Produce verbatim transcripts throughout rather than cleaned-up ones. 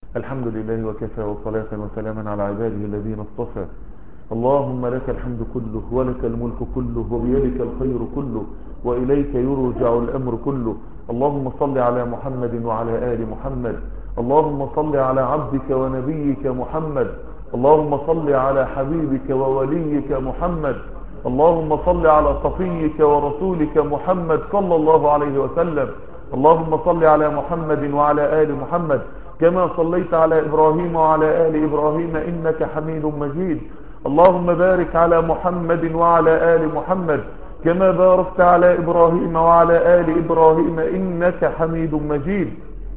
الحمد لله وكفى وصلاة وسلاما على عباده الذين اصطفى. اللهم لك الحمد كله ولك الملك كله وبيدك الخير كله وإليك يرجع الأمر كله. اللهم صل على محمد وعلى آل محمد. اللهم صل على عبدك ونبيك محمد. اللهم صل على حبيبك ووليك محمد. اللهم صل على صفيك ورسولك محمد صلى الله عليه وسلم. اللهم صل على محمد وعلى آل محمد كما صليت على إبراهيم وعلى آل إبراهيم إنك حميد مجيد. اللهم بارك على محمد وعلى آل محمد كما باركت على إبراهيم وعلى آل إبراهيم إنك حميد مجيد.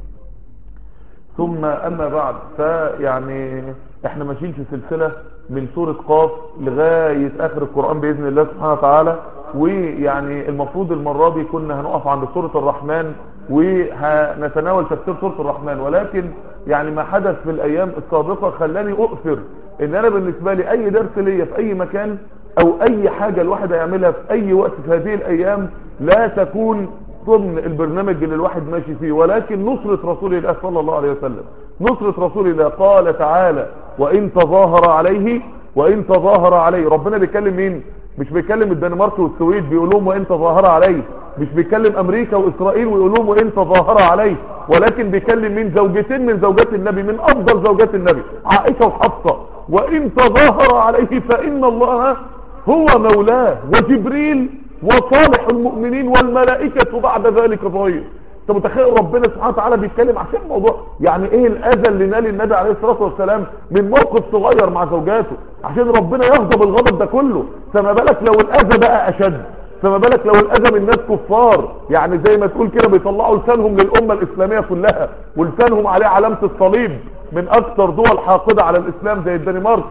ثم أما بعد، فيعني احنا ماشيين في سلسلة من سورة قاف لغاية آخر القرآن بإذن الله سبحانه وتعالى. ويعني المفروض المرة دي كنا هنقف عند سورة الرحمن وهنتناول تفسير سورة الرحمن، ولكن يعني ما حدث في الأيام السابقة خلاني أؤثر ان انا بالنسبة لي اي درس ليا في اي مكان او اي حاجة الواحد هيعملها في اي وقت في هذه الايام لا تكون ضمن البرنامج اللي الواحد ماشي فيه، ولكن نصرة رسول الله صلى الله عليه وسلم. نصرة رسول الله قال تعالى: وان تظاهر عليه وان تظاهر عليه. ربنا بيكلم مين؟ مش بيكلم الدنمارك والسويد بيقول لهم وان تظاهر عليه، مش بيكلم امريكا واسرائيل ويقول لهم وان تظاهر عليه، ولكن بيكلم مين؟ زوجتين من زوجات النبي، من افضل زوجات النبي، عائشة وحفصة. وان تظاهر عليه فان الله هو مولاه وجبريل وصالح المؤمنين والملائكة بعد ذلك ظهير. انت متخيل ربنا سبحانه وتعالى بيتكلم عشان موضوع يعني ايه الاذى اللي نال النبي عليه الصلاة والسلام من موقف صغير مع زوجاته عشان ربنا يغضب الغضب ده كله؟ فما بالك لو الاذى بقى اشد، فما بالك لو الاذى من ناس كفار، يعني زي ما تقول كده بيطلعوا لسانهم للامة الاسلامية كلها ولسانهم عليه علامة الصليب من اكثر دول حاقدة على الاسلام زي الدنمارك،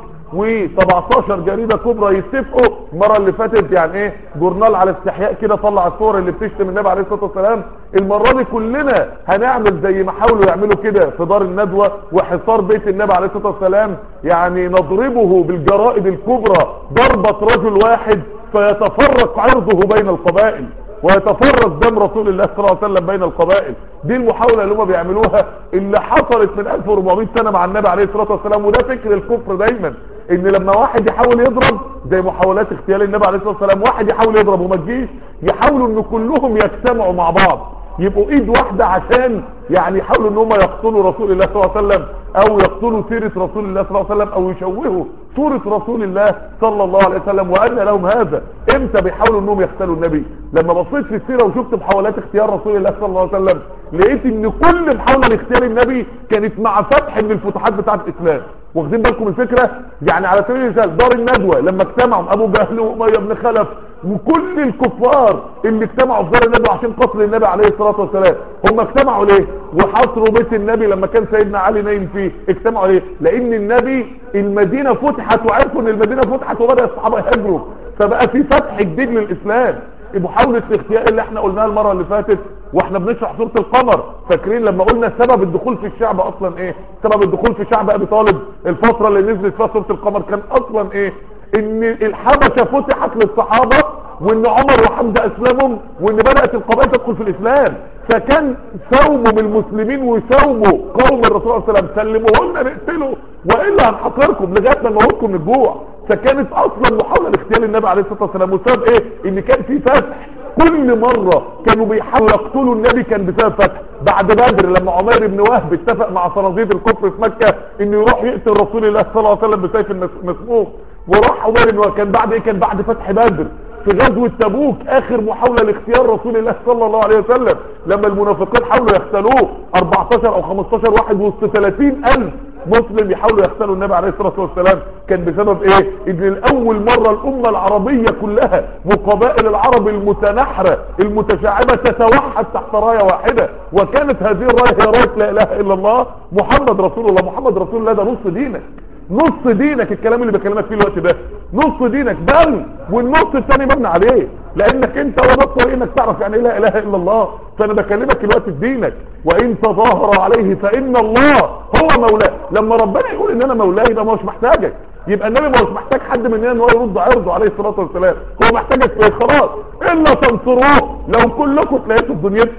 و17 جريدة كبرى يتفقوا. المرة اللي فاتت يعني ايه جورنال على استحياء كده طلع الصور اللي بتشتم النبي عليه الصلاة والسلام. المرة دي كلنا هنعمل زي ما حاولوا يعملوا كده في دار الندوة وحصار بيت النبي عليه الصلاة والسلام، يعني نضربه بالجرائد الكبرى ضربة رجل واحد فيتفرق عرضه بين القبائل ويتفرق دم رسول الله صلى الله عليه وسلم بين القبائل. دي المحاولة اللي هم بيعملوها اللي حصلت من ألف وأربعمائة سنة مع النبي عليه الصلاة والسلام. وده فكر الكفر دايما، ان لما واحد يحاول يضرب زي محاولات اغتيال النبي عليه الصلاة والسلام، واحد يحاول يضرب وما تجيش، يحاولوا ان كلهم يجتمعوا مع بعض يبقوا ايد واحدة عشان يعني يحاولوا ان هم يقتلوا رسول الله صلى الله عليه وسلم او يقتلوا سيرة رسول الله صلى الله عليه وسلم او يشوهوا صورة رسول الله صلى الله عليه وسلم. وأن لهم هذا امتى بيحاولوا انهم يقتلوا النبي؟ لما بصيت في السيرة وشفت محاولات اختيار رسول الله صلى الله عليه وسلم لقيت ان كل محاولة لاختيار النبي كانت مع فتح من الفتوحات بتاعة الاسلام. واخدين بالكم الفكرة؟ يعني على سبيل المثال دار الندوة لما اجتمعوا ابو جهل وامية بن خلف وكل الكفار اللي اجتمعوا في دار الندوة عشان قتل النبي عليه الصلاة والسلام، هم اجتمعوا ليه؟ وحصروا بيت النبي لما كان سيدنا علي نايم فيه، اجتمعوا ليه؟ لان النبي المدينة فتحت وعرفوا ان المدينة فتحت وبدأ الصحابة يهاجروا، فبقى في فتح جديد للاسلام. محاولة الاغتيال اللي احنا قلناها المرة اللي فاتت واحنا بنشرح سورة القمر، فاكرين لما قلنا سبب الدخول في الشعب اصلا ايه؟ سبب الدخول في شعب ابي طالب الفترة اللي نزلت فيها سورة القمر كان اصلا ايه؟ ان الحبشة فتحت للصحابة وان عمر وحمزة اسلمهم وان بدأت القبائل تدخل في الاسلام، فكان سوموا المسلمين وسوموا قوم الرسول صلى الله عليه وسلم سلموا لنا نقتله والا هنحقركم لغايه ما نموتكم من الجوع. فكانت اصلا محاوله لاغتيال النبي عليه الصلاه والسلام، وسبب ايه؟ ان كان في فتح. كل مرة كانوا بيحاولوا يقتلوا النبي كان بسبب فتح. بعد بدر لما عمير بن وهب اتفق مع صناديد الكفر في مكة انه يروح يقتل رسول الله صلى الله عليه وسلم بسيف مسموم، وراح عمير بن وهب. كان بعد ايه؟ كان بعد فتح بدر. في غزوة تبوك اخر محاولة لاختيار رسول الله صلى الله عليه وسلم لما المنافقين حاولوا يختلوه اربعتاشر او خمستاشر واحد وسط ثلاثين الف مسلم يحاولوا يختلوا النبي عليه الصلاة والسلام، كان بسبب ايه؟ ان الاول مرة الامة العربية كلها وقبائل العرب المتنحرة المتشعبة تتوحد تحت راية واحدة، وكانت هذه الراية هي راية لا اله الا الله محمد رسول الله. محمد رسول الله ده نص دينك، نص دينك الكلام اللي بكلمك فيه الوقت ده نص دينك، بل والنص الثاني مبني عليه لانك انت وده الطريق انك تعرف يعني لا اله الا الله. فانا بكلمك الوقت في دينك. وان تظاهر عليه فان الله هو مولاه. لما ربنا يقول ان انا مولاه يبقى ما هوش محتاجك، يبقى النبي ما هوش محتاج حد مننا ان هو يرد عرضه عليه الصلاه والسلام، هو محتاجك في خلاص. الا تنصروه لو كلكم تلاقيتوا في دنيتكم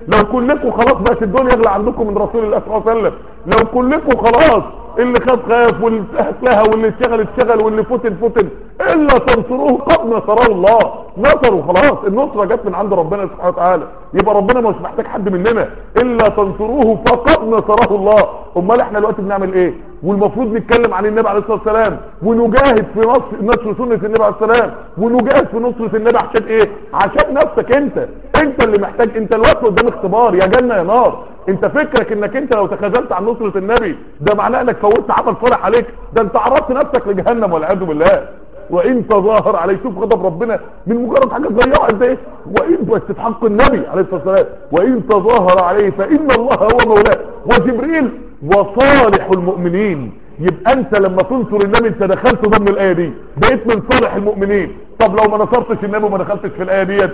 لو كلكم خلاص بقت الدنيا اغلى عندكم من رسول الله صلى الله عليه وسلم، لو كلكم خلاص اللي خاف خاف واللي لها واللي اشتغل اشتغل واللي فتن فتن، الا تنصروه قد نصره الله. نصروا خلاص، النصره جت من عند ربنا سبحانه وتعالى، يبقى ربنا مش محتاج حد مننا. الا تنصروه فقد نصره الله. امال احنا دلوقتي بنعمل ايه؟ والمفروض نتكلم عن النبي عليه الصلاه والسلام ونجاهد في نصر نشر سنه النبي عليه الصلاه والسلام، ونجاهد في نصره النبي عشان ايه؟ عشان نفسك انت. انت اللي محتاج، انت الوقت قدام اختبار، يا جنه يا نار. انت فكرك انك انت لو تخاذلت عن نصره النبي ده معناه انك فوتت عمل صالح عليك؟ ده انت عرضت نفسك لجهنم والعياذ بالله. وان تظاهر عليه، شوف غضب ربنا من مجرد حاجه صغيره قد ايه. وان بس في حق النبي عليه الصلاه والسلام، وان تظاهر عليه فان الله هو مولاه وجبريل وصالح المؤمنين. يبقى انت لما تنصر النبي انت دخلت ضمن الايه دي، بقيت من صالح المؤمنين. طب لو ما نصرتش النبي وما دخلتش في الايه ديت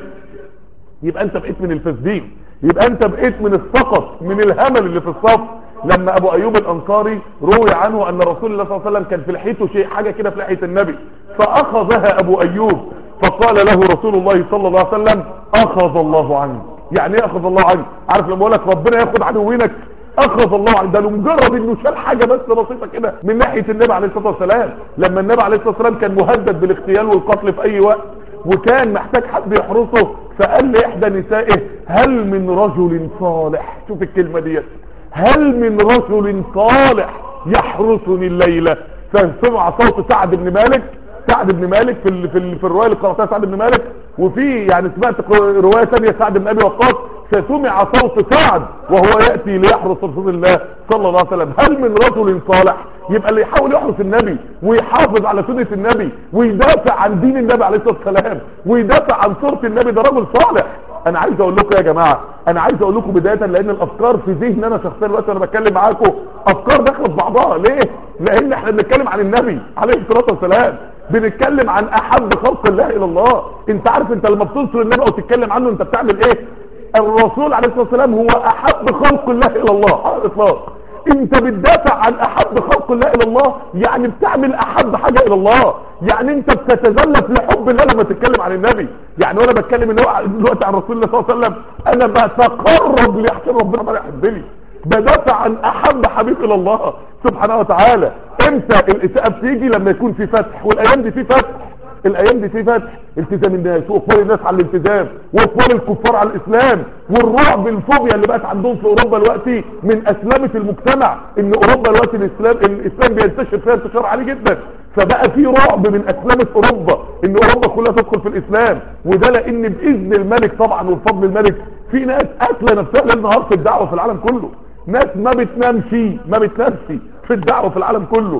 يبقى انت بقيت من الفاسدين، يبقى انت بقيت من السقط، من الهمل اللي في الصف. لما ابو ايوب الانصاري روي عنه ان رسول الله صلى الله عليه وسلم كان في لحيته شيء، حاجه كده في لحيه النبي، فاخذها ابو ايوب فقال له رسول الله صلى الله عليه وسلم اخذ الله عنك. يعني ايه اخذ الله عنك؟ عارف لما اقول لك ربنا ياخد عدوينك؟ اخذ الله عنك ده لمجرد انه شال حاجه بس بسيطه كده من ناحيه النبي عليه الصلاه والسلام. لما النبي عليه الصلاه والسلام كان مهدد بالاغتيال والقتل في اي وقت وكان محتاج حد يحرسه، فقال لاحدى نسائه هل من رجل صالح، شوف الكلمه ديت، هل من رجل صالح يحرسني الليله؟ فسمع صوت سعد بن مالك، سعد بن مالك في ال في, ال في الروايه اللي قراتها سعد بن مالك، وفي يعني سمعت روايه ثانيه سعد بن ابي وقاص، فسمع صوت سعد وهو ياتي ليحرس رسول الله صلى الله عليه وسلم. هل من رجل صالح؟ يبقى اللي يحاول يحرس النبي ويحافظ على سنه النبي ويدافع عن دين النبي عليه الصلاه والسلام ويدافع عن صوره النبي، ده رجل صالح. انا عايز اقول لكم يا جماعه، انا عايز اقول لكم بدايه، لان الافكار في ذهني انا شخصيا دلوقتي وانا بتكلم معاكم افكار داخله في بعضها. ليه؟ لان احنا بنتكلم عن النبي عليه الصلاه والسلام، بنتكلم عن احب خلق الله الى الله. انت عارف انت لما بتنصر النبي او تتكلم عنه انت بتعمل ايه؟ الرسول عليه الصلاه والسلام هو احب خلق الله الى الله على الاطلاق. انت بتدافع عن احب خلق الله الى الله، يعني بتعمل احب حاجه الى الله، يعني انت بتتزلف لحب الله لما تتكلم عن النبي. يعني وانا بتكلم دلوقتي عن رسول الله صلى الله عليه وسلم انا بتقرب لاحسن ربنا ما يحبني، بدافع عن احب حبيب الى الله سبحانه وتعالى. امتى الاساءه بتيجي؟ لما يكون في فتح، والايام دي في فتح، الايام دي في فتح، التزام الناس واقبال الناس على الالتزام واقبال الكفار على الاسلام، والرعب الفوبيا اللي بقت عندهم في اوروبا دلوقتي من اسلامه المجتمع، ان اوروبا دلوقتي الاسلام الاسلام بينتشر فيها انتشار عالي جدا، فبقى في رعب من اسلامه اوروبا ان اوروبا كلها تدخل في الاسلام. وده لان باذن الملك طبعا وبفضل الملك في ناس قاتله نفسها ليل نهار في الدعوه في العالم كله، ناس ما بتنامش ما بتنامش في الدعوه في العالم كله.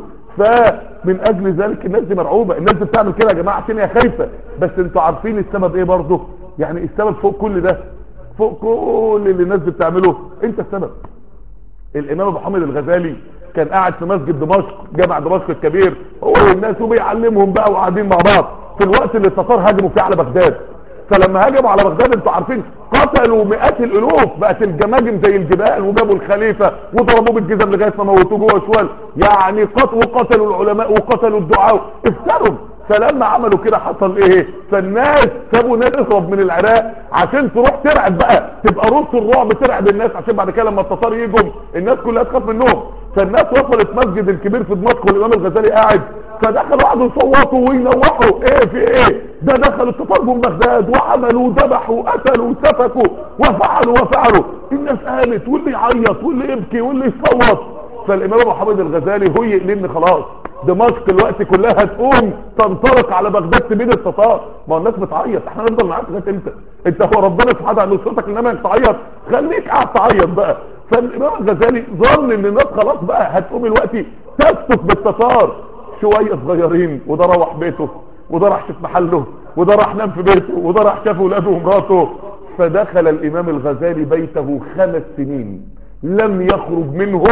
فمن اجل ذلك الناس دي مرعوبه، الناس دي بتعمل كده يا جماعه عشان هي خايفه. بس انتوا عارفين السبب ايه برضه؟ يعني السبب فوق كل ده، فوق كل اللي الناس دي بتعمله انت السبب. الامام ابو حامد الغزالي كان قاعد في مسجد دمشق، جامع دمشق الكبير، هو والناس وبيعلمهم بقى وقاعدين مع بعض في الوقت اللي التتار هاجموا فيه على بغداد. فلما هاجموا على بغداد انتوا عارفين قتلوا مئات الالوف، بقت الجماجم زي الجبال، وجابوا الخليفه وضربوه بالجزم لغايه ما موتوه جوه شوال، يعني قتلوا وقتلوا العلماء وقتلوا الدعاء، افتروا. فلما عملوا كده حصل ايه؟ فالناس سابوا ناس تهرب من العراق عشان تروح ترعب بقى، تبقى رص الرعب ترعب الناس، عشان بعد كده لما التتار يجوا الناس كلها تخاف منهم. فالناس وصلت مسجد الكبير في دمشق والامام الغزالي قاعد، فدخلوا قعدوا يصوتوا وينوحوا، ايه في ايه؟ ده دخلوا التتار من بغداد وعملوا وذبحوا وقتلوا وسفكوا وفعلوا وفعلوا. الناس قامت واللي يعيط واللي يبكي واللي يصوت. فالامام ابو حامد الغزالي هو يقلن خلاص دمشق الوقت كلها هتقوم تنطلق على بغداد تبيد التتار. ما الناس بتعيط، احنا نفضل معاك لغايه امتى؟ انت هو ربنا سبحانه عن نصرتك انما انك تعيط؟ خليك قاعد تعيط بقى. فالامام الغزالي ظن ان الناس خلاص بقى هتقوم الوقت تسقط بالتتار، شويه صغيرين، وده روح بيته وده راح شاف محله وده راح نام في بيته وده راح شاف ولاده ومراته. فدخل الامام الغزالي بيته خمس سنين لم يخرج منه،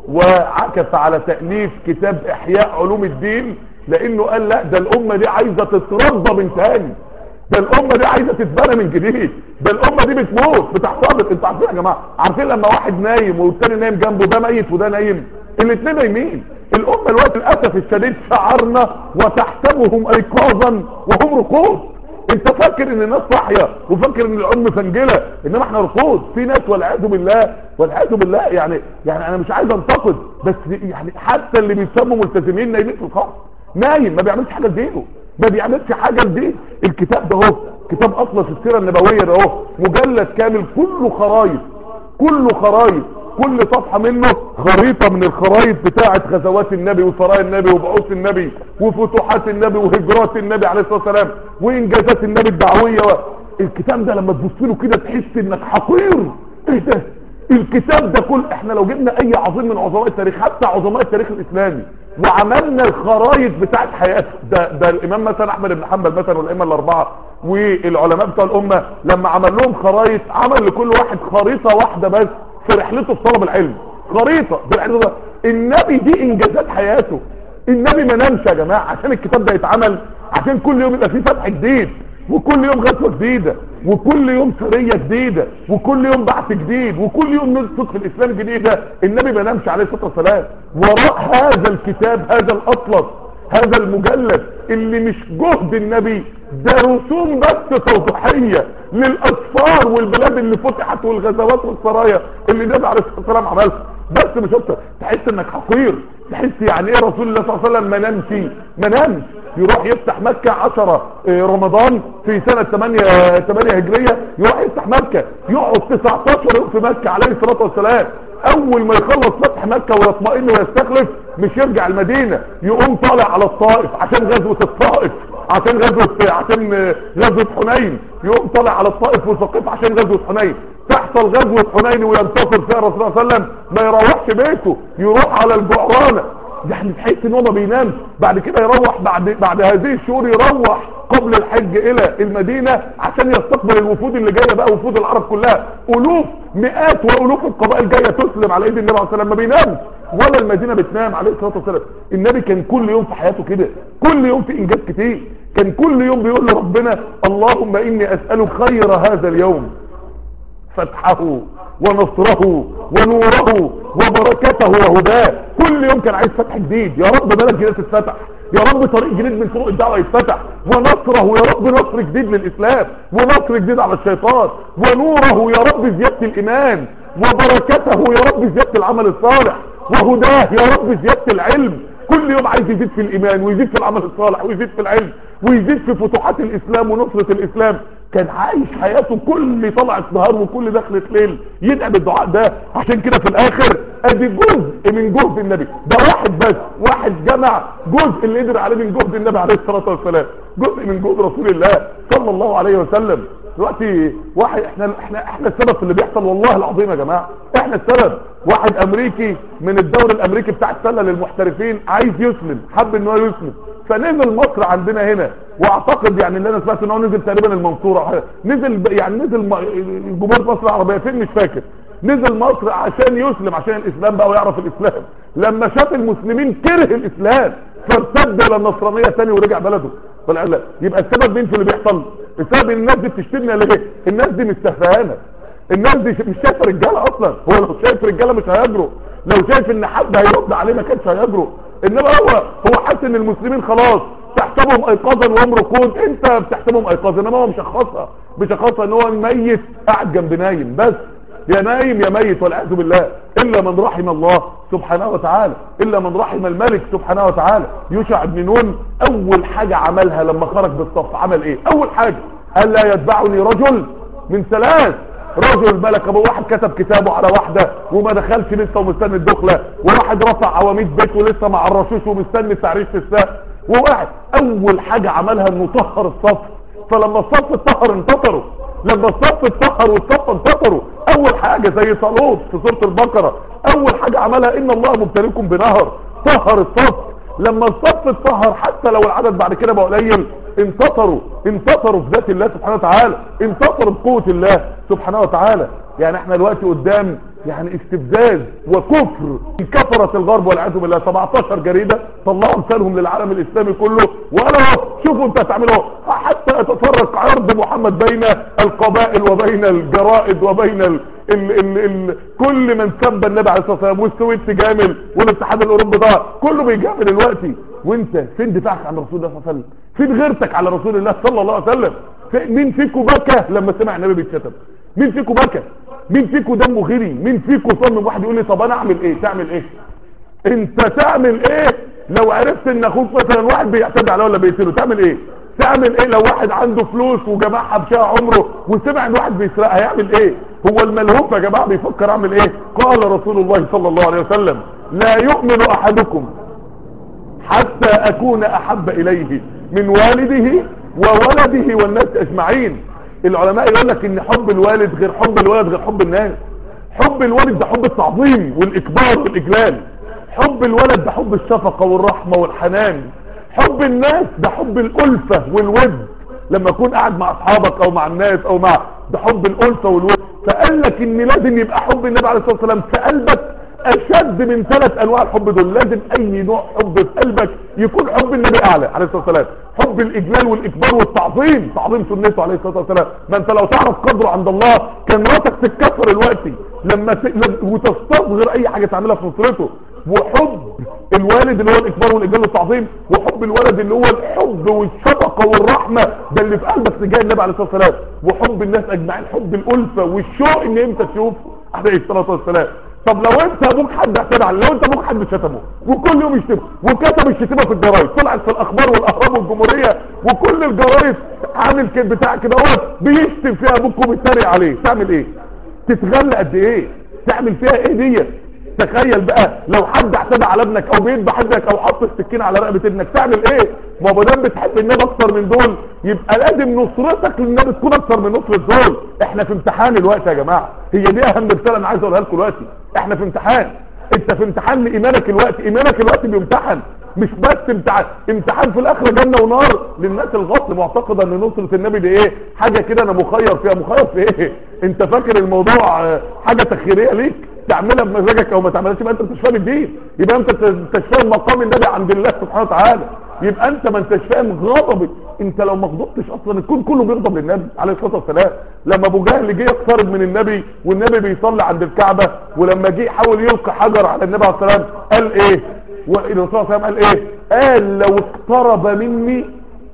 وعكف على تأليف كتاب احياء علوم الدين، لانه قال لا ده الامة دي عايزة تترضى من تاني، ده الامة دي عايزة تتبنى من جديد، ده الامة دي بتموت بتحتضر. انتوا عارفين يا جماعة، عارفين لما واحد نايم والتاني نايم جنبه، ده ميت وده نايم، الاثنين نايمين. الامة الوقت للاسف الشديد شعرنا وتحسبهم ايقاظا وهم رقود، انت فاكر ان الناس صاحيه وفاكر ان الام فنجله، انما احنا رقود في ناس والعياذ بالله والعياذ بالله. يعني يعني انا مش عايز انتقد، بس يعني حتى اللي بيسموا ملتزمين نايمين في الخمر، نايم ما بيعملش حاجه لدينه، ما بيعملش حاجه لدين. الكتاب ده اهو كتاب اطلس السيره النبويه ده اهو مجلد كامل كله خرايط، كله خرايط، كل صفحة منه خريطة من الخرايط بتاعة غزوات النبي وسرايا النبي وبعوث النبي وفتوحات النبي وهجرات النبي عليه الصلاة والسلام وانجازات النبي الدعوية و... الكتاب ده لما تبص له كده تحس انك حقير. ايه ده الكتاب ده؟ كل احنا لو جبنا اي عظيم من عظماء التاريخ حتى عظماء التاريخ الاسلامي وعملنا الخرايط بتاعة حياته، ده ده الامام مثلا احمد بن حنبل مثلا والائمه الاربعه والعلماء بتوع الامه لما عمل لهم خرايط عمل لكل واحد خريطه واحده بس في رحلته في طلب العلم، خريطه بالعلم. النبي دي انجازات حياته. النبي ما نامش يا جماعه عشان الكتاب ده يتعمل، عشان كل يوم يبقى فيه فتح جديد وكل يوم غزوه جديده وكل يوم سريه جديده وكل يوم بعث جديد وكل يوم نص في الاسلام جديده. النبي ما نامش عليه الصلاه والسلام وراء هذا الكتاب، هذا الاطلس، هذا المجلد اللي مش جهد النبي، ده رسوم بس توضيحيه للاسفار والبلاد اللي فتحت والغزوات والسرايا اللي النبي عليه الصلاه والسلام عملها، بس مش اكتر. تحس انك حقير، تحس يعني ايه رسول الله صلى الله عليه وسلم ما نامش ما نامش يروح يفتح مكة عشرة رمضان في سنة ثمانية هجرية، يروح يفتح مكة يقعد تسعتاشر يوم في مكة عليه الصلاة والسلام. اول ما يخلص فتح مكة ويطمئن ويستخلف مش يرجع المدينة، يقوم طالع على الطائف عشان غزوة الطائف، عشان غزوة عشان غزوة حنين، يقوم طالع على الطائف والثقيف عشان غزوة حنين. تحصل غزوة حنين وينتصر فيها الرسول صلى الله عليه وسلم ما يروحش بيته، يروح على الجعرانة. يعني تحس ان هو ما بينامش. بعد كده يروح بعد بعد هذه الشهور يروح قبل الحج الى المدينة عشان يستقبل الوفود اللي جاية بقى، وفود العرب كلها، الوف مئات والوف القبائل جاية تسلم على ايد النبي عليه الصلاة والسلام. ما بينامش ولا المدينة بتنام عليه الصلاة والسلام. النبي كان كل يوم في حياته كده، كل يوم في انجاز كتير، كان كل يوم بيقول لربنا اللهم اني اسألك خير هذا اليوم، فتحه ونصره ونوره وبركته وهداه. كل يوم كان عايز فتح جديد، يا رب بلد جديد تتفتح، يا رب طريق جديد من طرق الدعوه يتفتح، ونصره يا رب نصر جديد للاسلام ونصر جديد على الشيطان، ونوره يا رب زياده الايمان، وبركته يا رب زياده العمل الصالح، وهداه يا رب زياده العلم. كل يوم عايز يزيد في الايمان ويزيد في العمل الصالح ويزيد في العلم ويزيد في فتوحات الاسلام ونصره الاسلام. كان عايش حياته كل طلعت نهار وكل دخلت ليل يدعي بالدعاء ده. عشان كده في الاخر ادي جزء من جهد النبي ده، واحد بس، واحد جمع جزء اللي قدر عليه من جهد النبي عليه الصلاه والسلام، جزء من جهد رسول الله صلى الله عليه وسلم. دلوقتي واحد احنا احنا احنا السبب في اللي بيحصل، والله العظيم يا جماعه احنا السبب. واحد امريكي من الدوري الامريكي بتاع السله للمحترفين عايز يسلم، حب ان هو يسلم، فنزل مصر عندنا هنا، واعتقد يعني اللي انا سمعت ان هو نزل تقريبا المنصوره، نزل يعني نزل جمهوريه مصر العربيه فين مش فاكر، نزل مصر عشان يسلم، عشان الاسلام بقى ويعرف الاسلام. لما شاف المسلمين كره الاسلام فارتد الى النصرانيه تاني ورجع بلده. ولا يبقى السبب مين في اللي بيحصل؟ السبب ان الناس دي بتشتمنا ليه؟ الناس دي مستهفهانه، الناس دي مش شايفه رجاله اصلا. هو لو شايف رجاله مش هيجرؤ، لو شايف ان حد هيرد عليه ما كانش هيجرؤ. انما هو هو حاسس ان المسلمين خلاص تحسبهم ايقاظا وهم رقود، انت بتحسبهم ايقاظا، انما هو مشخصها مشخصها ان هو ميت قاعد جنب نايم بس، يا نايم يا ميت والعياذ بالله. الا من رحم الله سبحانه وتعالى، الا من رحم الملك سبحانه وتعالى. يوشع بن نون اول حاجه عملها لما خرج بالصف عمل ايه؟ اول حاجه قال لا يتبعني رجل من ثلاث، رجل ملك ابو واحد كتب كتابه على واحده وما دخلش لسه ومستني الدخله، وواحد رفع عواميد بيته ولسه ما عرشوش ومستني التعريش في السقف، وواحد اول حاجه عملها انه طهر الصف. فلما الصف اتطهر انتصروا، لما الصف اتطهر والصف انتصروا. اول حاجه زي طالوت في سوره البقره، اول حاجه عملها ان الله مبتليكم بنهر، طهر الصف. لما الصف اتطهر حتى لو العدد بعد كده بقى قليل انتصروا، انتصروا في ذات الله سبحانه وتعالى، انتصروا بقوه الله سبحانه وتعالى. يعني احنا دلوقتي قدام يعني استفزاز وكفر كفرت الغرب والعياذ بالله. سبعتاشر جريده طلعوا مثالهم للعالم الاسلامي كله وقالوا شوفوا انتوا هتعملوا حتى يتفرق عرض محمد بين القبائل وبين الجرائد وبين ال ال ال ال كل من سب النبي عليه الصلاه والسلام، والسويد تجامل والاتحاد الاوروبي ده كله بيجامل دلوقتي. وانت فين دفاعك عن رسول الله صلى الله عليه وسلم؟ فين غيرتك على رسول الله صلى الله عليه وسلم؟ مين فيكم بكى لما سمع النبي بيتشتم؟ مين فيكم بكى؟ مين فيكم دمه غلي؟ مين فيكم صمم واحد يقول لي طب انا اعمل ايه؟ تعمل ايه؟ انت تعمل ايه لو عرفت ان اخوك مثلا واحد بيعتدي عليه ولا بيقتله؟ تعمل ايه؟ تعمل ايه لو واحد عنده فلوس وجمعها بشقى عمره وسمع ان واحد بيسرقها؟ هيعمل ايه؟ هو الملهوف يا جماعه بيفكر اعمل ايه؟ قال رسول الله صلى الله عليه وسلم لا يؤمن احدكم حتى اكون احب اليه من والده وولده والناس اجمعين. العلماء يقول لك ان حب الوالد غير حب الولد غير حب الناس. حب الوالد ده حب التعظيم والاكبار والاجلال، حب الولد ده حب الشفقة والرحمة والحنان، حب الناس ده حب الألفة والود، لما اكون قاعد مع اصحابك او مع الناس او مع ده حب الألفة والود. فقال لك ان لازم يبقى حب النبي عليه الصلاة والسلام في قلبك اشد من ثلاث انواع الحب دول. لازم اي نوع حب في قلبك يكون حب النبي اعلى عليه الصلاة والسلام، حب الاجلال والاكبار والتعظيم، تعظيم سنته عليه الصلاة والسلام. ما انت لو تعرف قدره عند الله كان مراتك تتكسر الوقت لما ت... وتستصغر اي حاجة تعملها في نصرته. وحب الوالد اللي هو الاكبار والاجلال والتعظيم، وحب الولد اللي هو الحب والشفقة والرحمة ده اللي في قلبك تجاه النبي عليه الصلاة والسلام. وحب الناس اجمعين، حب الالفة والشوق ان انت تشوفه عليه الصلاة والسلام. طب لو انت ابوك حد اعتدى عليه، لو انت ابوك حد شتمه وكل يوم يشتمه وكتب الشتيمه في الجرايد، طلعت في الاخبار والاهرام والجمهوريه وكل الجرايد عامل كده بتاع كده اهو بيشتم فيها ابوك وبيتريق عليه، تعمل ايه؟ تتغلى قد ايه؟ تعمل فيها ايه دي؟ تخيل بقى لو حد اعتدى على ابنك او بيذبح ابنك او حط السكينه على رقبه ابنك، تعمل ايه؟ ما هو دام بتحب النبي اكتر من دول يبقى لازم نصرتك للنبي تكون اكتر من نصرة دول. احنا في امتحان الوقت يا جماعه، هي دي اهم رساله انا عايز اقولها لكم دلوقتي. احنا في امتحان، انت في امتحان لايمانك الوقت، ايمانك الوقت بيمتحن، مش بس امتحان امتحان في الاخره جنه ونار للناس الغصب معتقده ان نصره النبي دي ايه؟ حاجه كده انا مخير فيها. مخير في ايه؟ انت فاكر الموضوع حاجه تخيريه ليك تعملها بمزاجك او ما تعملهاش؟ يبقى انت مش فاهم الدين، يبقى انت مش فاهم مقام النبي عند الله سبحانه وتعالى، يبقى انت ما انتش فاهم غضبك. انت لو ما غضبتش اصلا الكون كله بيغضب للنبي عليه الصلاه والسلام. لما ابو جهل جه يقترب من النبي والنبي بيصلي عند الكعبه، ولما جه حاول يلقي حجر على النبي عليه الصلاه والسلام قال ايه؟ والرسول صلى الله عليه وسلم قال ايه؟ قال لو اقترب مني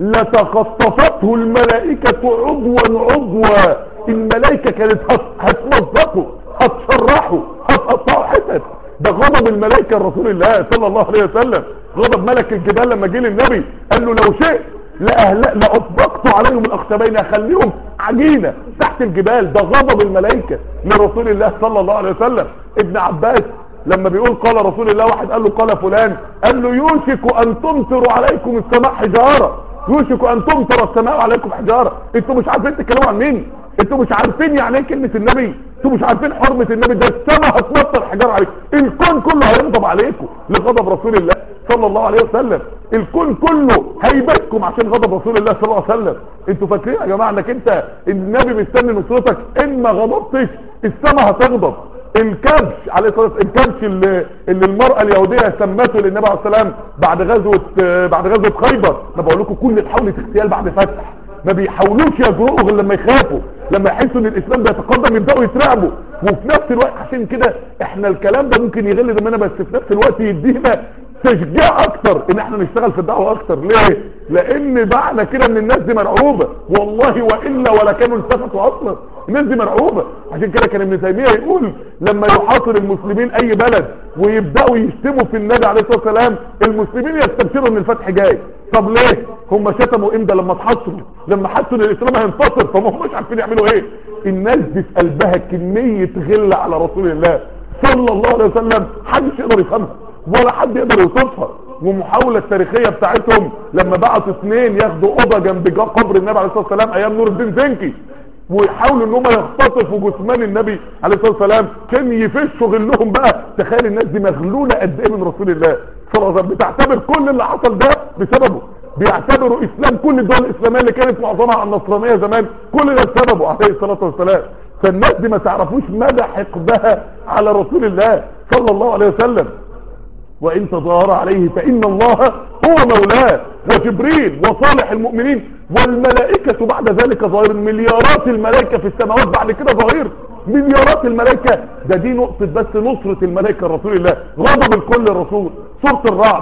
لتخطفته الملائكه عضوا عضوا. الملائكه كانت هتمزقه هتشرحه هتقطعه حتت. ده غضب الملائكه لرسول الله صلى الله عليه وسلم. غضب ملك الجبال لما جه للنبي قال له لو شئت لأطبقت عليهم الاخشبين، اخليهم عجينه تحت الجبال. ده غضب الملائكه لرسول الله صلى الله عليه وسلم. ابن عباس لما بيقول قال رسول الله، واحد قال له قال فلان، قال له يوشك ان تمطر عليكم السماء حجاره، يوشك ان تمطر السماء عليكم حجاره. انتوا مش عارفين تتكلموا عن مين؟ انتوا مش عارفين يعني ايه كلمه النبي؟ انتوا مش عارفين حرمه النبي؟ ده السماء هتمطر حجاره عليكم، الكون كله هيغضب عليكم لغضب رسول الله صلى الله عليه وسلم. الكون كله هيبكم عشان غضب رسول الله صلى الله عليه وسلم. انتوا فاكرين يا جماعه انك انت النبي مستني نصرتك؟ ان ما غضبتش السماء هتغضب. الكبش عليه الصلاه والسلام، الكبش اللي, اللي المراه اليهوديه سمته للنبي عليه السلام بعد غزوه بعد غزوه خيبر. انا بقول لكم كل محاوله اغتيال بعد فتح ما بيحاولوش يجرؤوا غير لما يخافوا، لما يحسوا ان الاسلام بيتقدم يبداوا يترعبوا. وفي نفس الوقت عشان كده احنا الكلام ده ممكن يغل دمنا، بس في نفس الوقت يدينا تشجيع اكتر ان احنا نشتغل في الدعوه اكتر. ليه؟ لان معنى كده ان الناس دي مرعوبه والله، والا ولا كانوا التفتوا اصلا. الناس دي مرعوبه. عشان كده كان ابن تيميه يقول لما يحاصر المسلمين اي بلد ويبداوا يشتموا في النبي عليه الصلاه والسلام، المسلمين يستبشروا ان الفتح جاي. طب ليه؟ هم شتموا امتى؟ لما اتحصروا، لما حسوا ان الاسلام هينتصر، فما همش عارفين يعملوا ايه. الناس دي في قلبها كميه غل على رسول الله صلى الله عليه وسلم محدش يقدر يفهمها ولا حد يقدر يوصفها. ومحاولة التاريخية بتاعتهم لما بعتوا اثنين ياخدوا اوضه جنب قبر النبي عليه الصلاه والسلام ايام نور الدين زنكي، ويحاولوا ان هم يختطفوا جثمان النبي عليه الصلاه والسلام، كان يفشوا غلهم بقى. تخيل الناس دي مغلوله قد ايه من رسول الله صلى الله عليه وسلم، بتعتبر كل اللي حصل ده بسببه، بيعتبروا اسلام كل الدول الاسلاميه اللي كانت معظمها على النصرانيه زمان كل ده بسببه عليه الصلاه والسلام. فالناس دي ما تعرفوش مدى حقدها على رسول الله صلى الله عليه وسلم. وإن تظاهر عليه فإن الله هو مولاه وجبريل وصالح المؤمنين والملائكة بعد ذلك ظاهر. مليارات الملائكة في السماوات بعد كده ظاهر، مليارات الملائكة. ده دي نقطة بس نصرة الملائكة لرسول الله، غضب الكل الرسول. سورة الرعد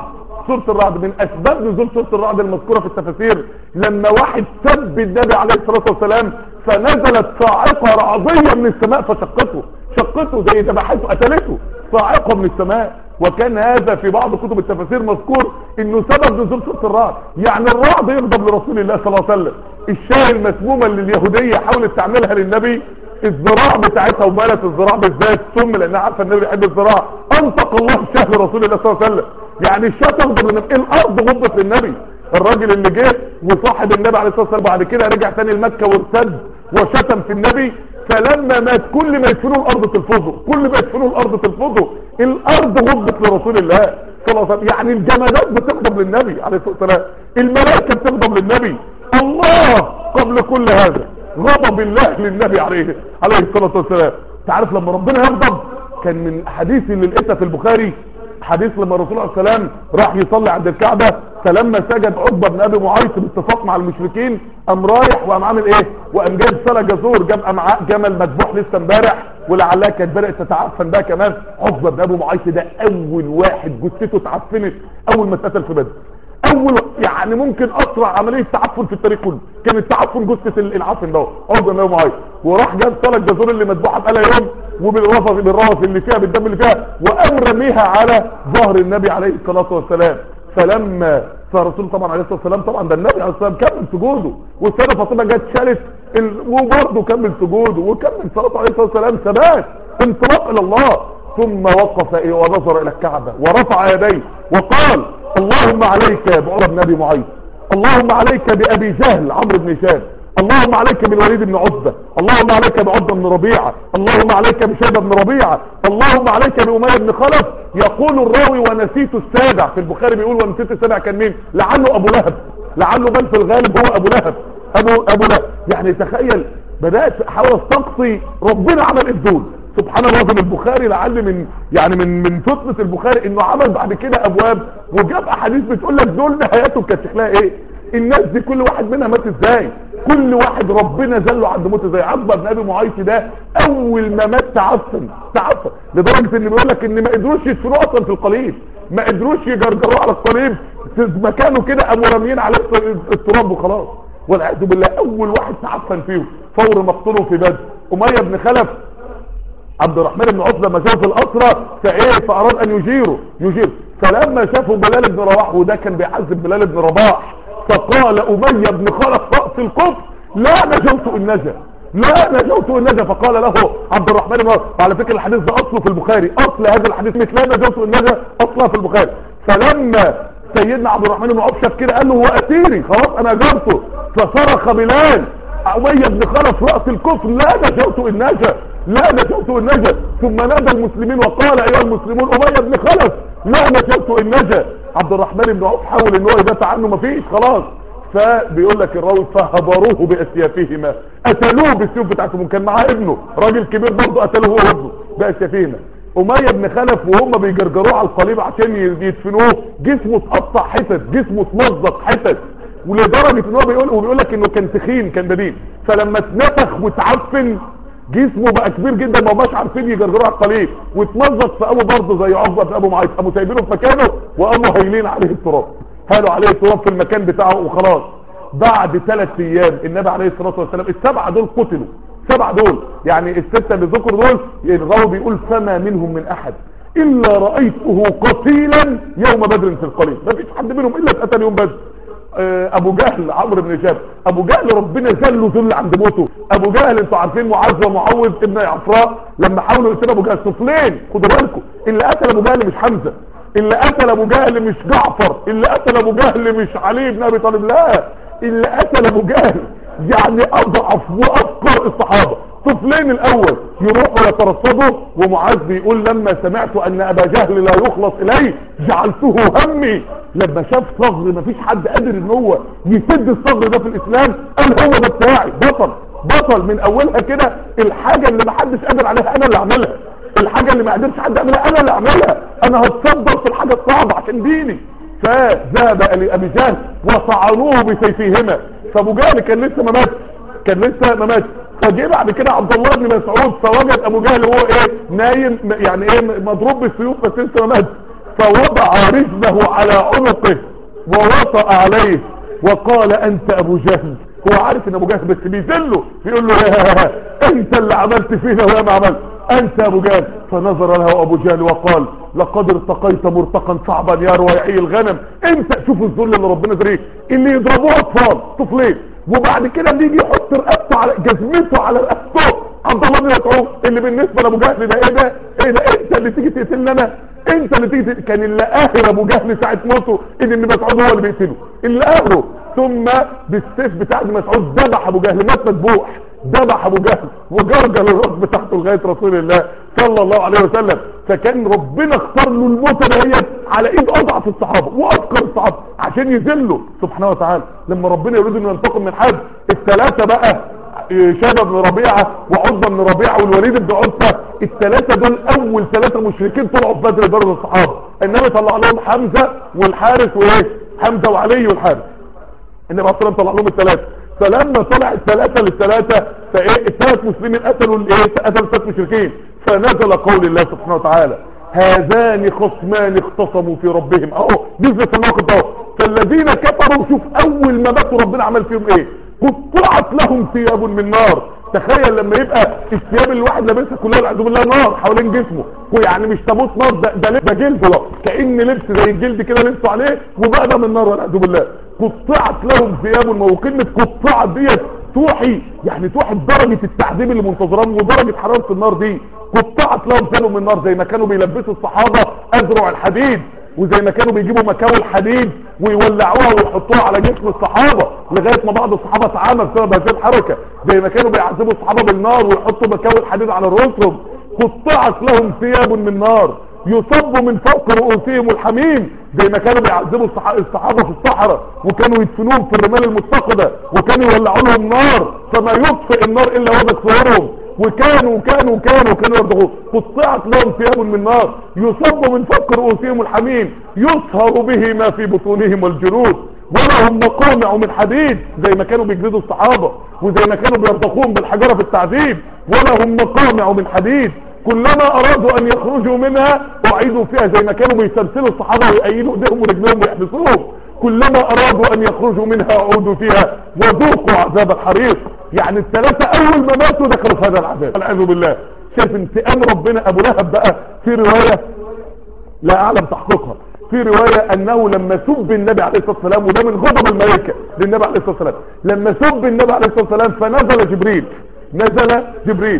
سورة الرعد، من اسباب نزول سورة الرعد المذكورة في التفاسير لما واحد سب النبي عليه الصلاة والسلام فنزلت صاعقة رعدية من السماء فشقته، شقته زي ذبحته قتلته، صاعقة من السماء. وكان هذا في بعض كتب التفاسير مذكور انه سبب نزول سورة الرعد. يعني الرعد يغضب لرسول الله صلى الله عليه وسلم. الشاي المسمومة اللي اليهودية حاولت تعملها للنبي، الزراع بتاعتها ومالت الزراع بالذات ثم لانها عارفه النبي بيحب الزراع، انطق الله الشاه لرسول الله صلى الله عليه وسلم. يعني الشاه تغضب للنبي، الارض غضبت للنبي. الراجل اللي جه وصاحب النبي عليه الصلاه والسلام بعد كده رجع تاني لمكه وارتد وشتم في النبي، فلما مات كل ما يدفنوه الارض تلفظه، كل ما يدفنوه الارض تلفظه، الارض غضبت لرسول الله صلى الله عليه وسلم. يعني الجمادات بتغضب للنبي عليه الصلاه والسلام، الملائكه بتغضب للنبي، الله قبل كل هذا غضب الله للنبي عليه عليه الصلاه والسلام. تعرف لما ربنا يغضب، كان من حديث اللي لقيتها في البخاري حديث لما الرسول عليه السلام راح يصلي عند الكعبه، فلما سجد عقبه بن ابي معيط باتفاق مع المشركين قام رايح وقام عامل ايه، وقام جايب سلا جزور، جاب امعاء جمل مذبوح لسه امبارح ولعلها كانت بدات تتعفن بقى كمان. عقبه بن ابي معيط ده اول واحد جثته اتعفنت اول ما اتقتل في بدر، اول يعني ممكن اسرع عمليه تعفن في التاريخ كله كانت تعفن جثه العفن ده عقبه بن ابي معيط. وراح جاب سلا جزور اللي مذبوحه بقالها يوم وبالرفث بالروث اللي فيها بالدم اللي فيها وقام رميها على ظهر النبي عليه الصلاه والسلام. فلما فالرسول طبعا عليه الصلاه والسلام، طبعا ده النبي عليه الصلاه والسلام كمل سجوده، والسيده فاطمه جت شالت ال... وبرضه كمل سجوده وكمل صلاته عليه الصلاه والسلام ثبات انطلاق الى الله. ثم وقف إيه ونظر الى الكعبه ورفع يديه وقال اللهم عليك بعقبه بن ابي معيط، اللهم عليك بابي جهل عمرو بن هشام، اللهم عليك بالوليد بن عتبة، اللهم عليك بعتبة بن ربيعة، اللهم عليك بشيبة بن ربيعة، اللهم عليك بأمية بن خلف. يقول الراوي ونسيت السابع، في البخاري بيقول ونسيت السابع كان مين؟ لعله ابو لهب، لعله بل في الغالب هو ابو لهب، ابو ابو لهب. يعني تخيل، بدأت احاول استقصي ربنا عمل الدول سبحان الله. في البخاري لعل من يعني من من فتنة البخاري انه عمل بعد كده ابواب وجاب احاديث بتقول لك دول نهايتهم كانت شكلها ايه، الناس دي كل واحد منها مات ازاي، كل واحد ربنا ذله عند موته زي عقبه بن ابي معيط ده اول ما مات تعفن تعفن لدرجه ان بيقول لك ان ما قدروش يدفنوه اصلا في القليب، ما قدروش يجرجروه على القليب في مكانه كده، قاموا راميين عليه التراب وخلاص والعياذ بالله. اول واحد تعفن فيهم فور مقتله في بدر اميه بن خلف. عبد الرحمن بن عوف لما شاف الاسرى فايه فاراد ان يجيره يجير فلما شافوا بلال بن رباح، وده كان بيعذب بلال بن رباح، فقال اميه بن خلف راس الكفر لا نجوت ان نجا، لا نجوت ان نجا. فقال له عبد الرحمن بن عوف، على فكره الحديث ده اصله في البخاري، اصل هذا الحديث مثل لا نجوت ان نجا اصله في البخاري. فلما سيدنا عبد الرحمن بن عوف شاف كده قال له هو اسيري خلاص انا جرته، فصرخ بلال اميه بن خلف راس الكفر لا نجوت ان نجا، لا نجوت ان نجا. ثم نادى المسلمين وقال ايها المسلمون اميه بن خلف لا نجوت ان نجا. عبد الرحمن بن عوف حاول ان هو يدافع عنه مفيش خلاص، فبيقول لك الراوي فهبروه باسيافهما، قتلوه بالسيوف بتاعتهم، كان معاه ابنه راجل كبير برضه قتلوه هو وابنه باسيافهما. اميه بن خلف وهم بيجرجروه على القليب عشان يدفنوه جسمه اتقطع حتت، جسمه اتمزق حتت، ولدرجه ان هو بيقول وبيقول لك انه كان تخين كان بدين، فلما اتنفخ واتعفن جسمه بقى كبير جدا ما هماش عارفين يجرجروه على القليب، واتمزق في ابو برضه زي عقبه بن ابو معيط، قاموا سايبينه في مكانه وقاموا هايلين عليه التراب، هالوا عليه التراب في المكان بتاعه وخلاص. بعد ثلاث ايام النبي عليه الصلاه والسلام السبعه دول قتلوا، سبعه دول يعني السته اللي ذكروا دول الراوي بيقول فما منهم من احد الا رايته قتيلا يوم بدر في القليب، ما فيش حد منهم الا اتقتل يوم بدر. ابو جهل عمرو بن هشام، ابو جهل ربنا ذله ذل عند موته. ابو جهل انتوا عارفين معاذ ومعوذ ابن عفراء لما حاولوا يقتلوا ابو جهل طفلين، خدوا بالكم اللي قتل ابو جهل مش حمزه، اللي قتل ابو جهل مش جعفر، اللي قتل ابو جهل مش علي بن ابي طالب، لا اللي قتل ابو جهل يعني اضعف وافقر الصحابه، طفلين الاول يروحوا يترصدوا. ومعاذ بيقول لما سمعت ان ابا جهل لا يخلص اليه جعلته همي، لما شاف صغر مفيش حد قادر ان هو يسد الصغر ده في الاسلام قال هو ده بتاعي، بطل بطل من اولها كده، الحاجه اللي محدش قادر عليها انا اللي اعملها، الحاجه اللي ما قدرش حد يعملها انا اللي اعملها، انا هتصدر في الحاجه الصعبه عشان ديني. فذهب لابي جهل وطعنوه بسيفيهما، فابو جهل كان لسه ما مات، كان لسه ما مات. فجه بعد كده عبد الله بن مسعود فوجد ابو جهل هو ايه نايم يعني ايه مضروب بالسيوف بس لسه ما مات، فوضع رجله على عنقه ووطأ عليه وقال انت ابو جهل. هو عارف ان ابو جهل بس بيذله، بيقول له انت اللي عملت فينا ويا ما عملت، انت ابو جهل. فنظر له ابو جهل وقال لقد ارتقيت مرتقا صعبا يا رواعي الغنم. انت شوف الذل اللي ربنا ذريه، اللي يضربوه اطفال طفلين وبعد كده اللي يجي يحط رقبته على جزمته على رقبته عبد الله بن مسعود، اللي بالنسبه لابو جهل ده ايه ده ايه ده انت اللي تيجي تقتلني انا، انت اللي تيجي تقتل. كان اللي قاهر ابو جهل ساعه موته ان ابن مسعود هو اللي بيقتله، اللي قاهره. ثم بالسيف بتاع ابن مسعود ذبح ابو جهل، مات مذبوح، ذبح ابو جهل وجرجل الراس بتاعته لغايه رسول الله صلى الله عليه وسلم. فكان ربنا اختار له الموت دهيت على ايد اضعف الصحابه وافقر الصحابه عشان يذله سبحانه وتعالى. لما ربنا يريد انه ينتقم من حد، الثلاثه بقى شيبة بن ربيعه وعتبة بن ربيعه والوليد بن عتبة، الثلاثه دول اول ثلاثه مشركين طلعوا في بدر درجه الصحابه. النبي طلع لهم حمزه والحارث وايه، حمزه وعلي والحارث. النبي عليه الصلاه والسلام طلع لهم الثلاثه. فلما طلع الثلاثه للثلاثه فايه الثلاث مسلمين قتلوا الايه، قتلوا ثلاث مشركين. فنزل قول الله سبحانه وتعالى هذان خصمان اختصموا في ربهم، اهو نزل في الموقف ده. فالذين كفروا شوف اول ما ماتوا ربنا عمل فيهم ايه، قطعت لهم ثياب من نار. تخيل لما يبقى الثياب اللي الواحد لابسها كلها والعياذ بالله نار حوالين جسمه، يعني مش تابوت نار، ده ده, ده جلد، ده كأن لبس زي الجلد كده لبسوا عليه وبقى ده من نار والعياذ بالله. قطعت لهم ثياب، ما هو كلمه قطعت ديت توحي يعني توحي بدرجه التعذيب اللي منتظرهم ودرجه حراره النار دي. قطعت لهم ثياب من نار، زي ما كانوا بيلبسوا الصحابه اذرع الحديد، وزي ما كانوا بيجيبوا مكاوي الحديد ويولعوها ويحطوها على جسم الصحابه لغايه ما بعض الصحابه اتعمى بسبب هذه الحركه، زي ما كانوا بيعذبوا الصحابه بالنار ويحطوا مكاوي الحديد على رؤوسهم. قطعت لهم ثياب من نار يصب من فوق رؤوسهم الحميم، زي ما كانوا بيعذبوا الصحابه في الصحراء وكانوا يدفنوهم في الرمال المتقده وكانوا يولعوا لهم نار فما يطفئ النار الا وجه صورهم، وكانوا كانوا كانوا كانوا يرضعون. قطعت لهم ثياب من نار يصب من فوق رؤوسهم الحميم يصهر به ما في بطونهم والجلود ولهم مقامع من حديد، زي ما كانوا بيجلدوا الصحابه وزي ما كانوا بيرضخوهم بالحجاره في التعذيب. ولهم مقامع من حديد كلما ارادوا ان يخرجوا منها اعيدوا فيها، زي ما كانوا بيسلسلوا الصحابه ويأيدوا ايديهم ورجلهم ويحبسوهم. كلما ارادوا ان يخرجوا منها اعودوا فيها وذوقوا عذاب الحريق. يعني الثلاثه اول ما ماتوا دخلوا في هذا العذاب والعياذ بالله. شايف انتقام ربنا. ابو لهب بقى في روايه لا اعلم تحقيقها، في روايه انه لما سب النبي عليه الصلاه والسلام، وده من غضب الملائكه للنبي عليه الصلاه والسلام، لما سب النبي عليه الصلاه والسلام فنزل جبريل، نزل جبريل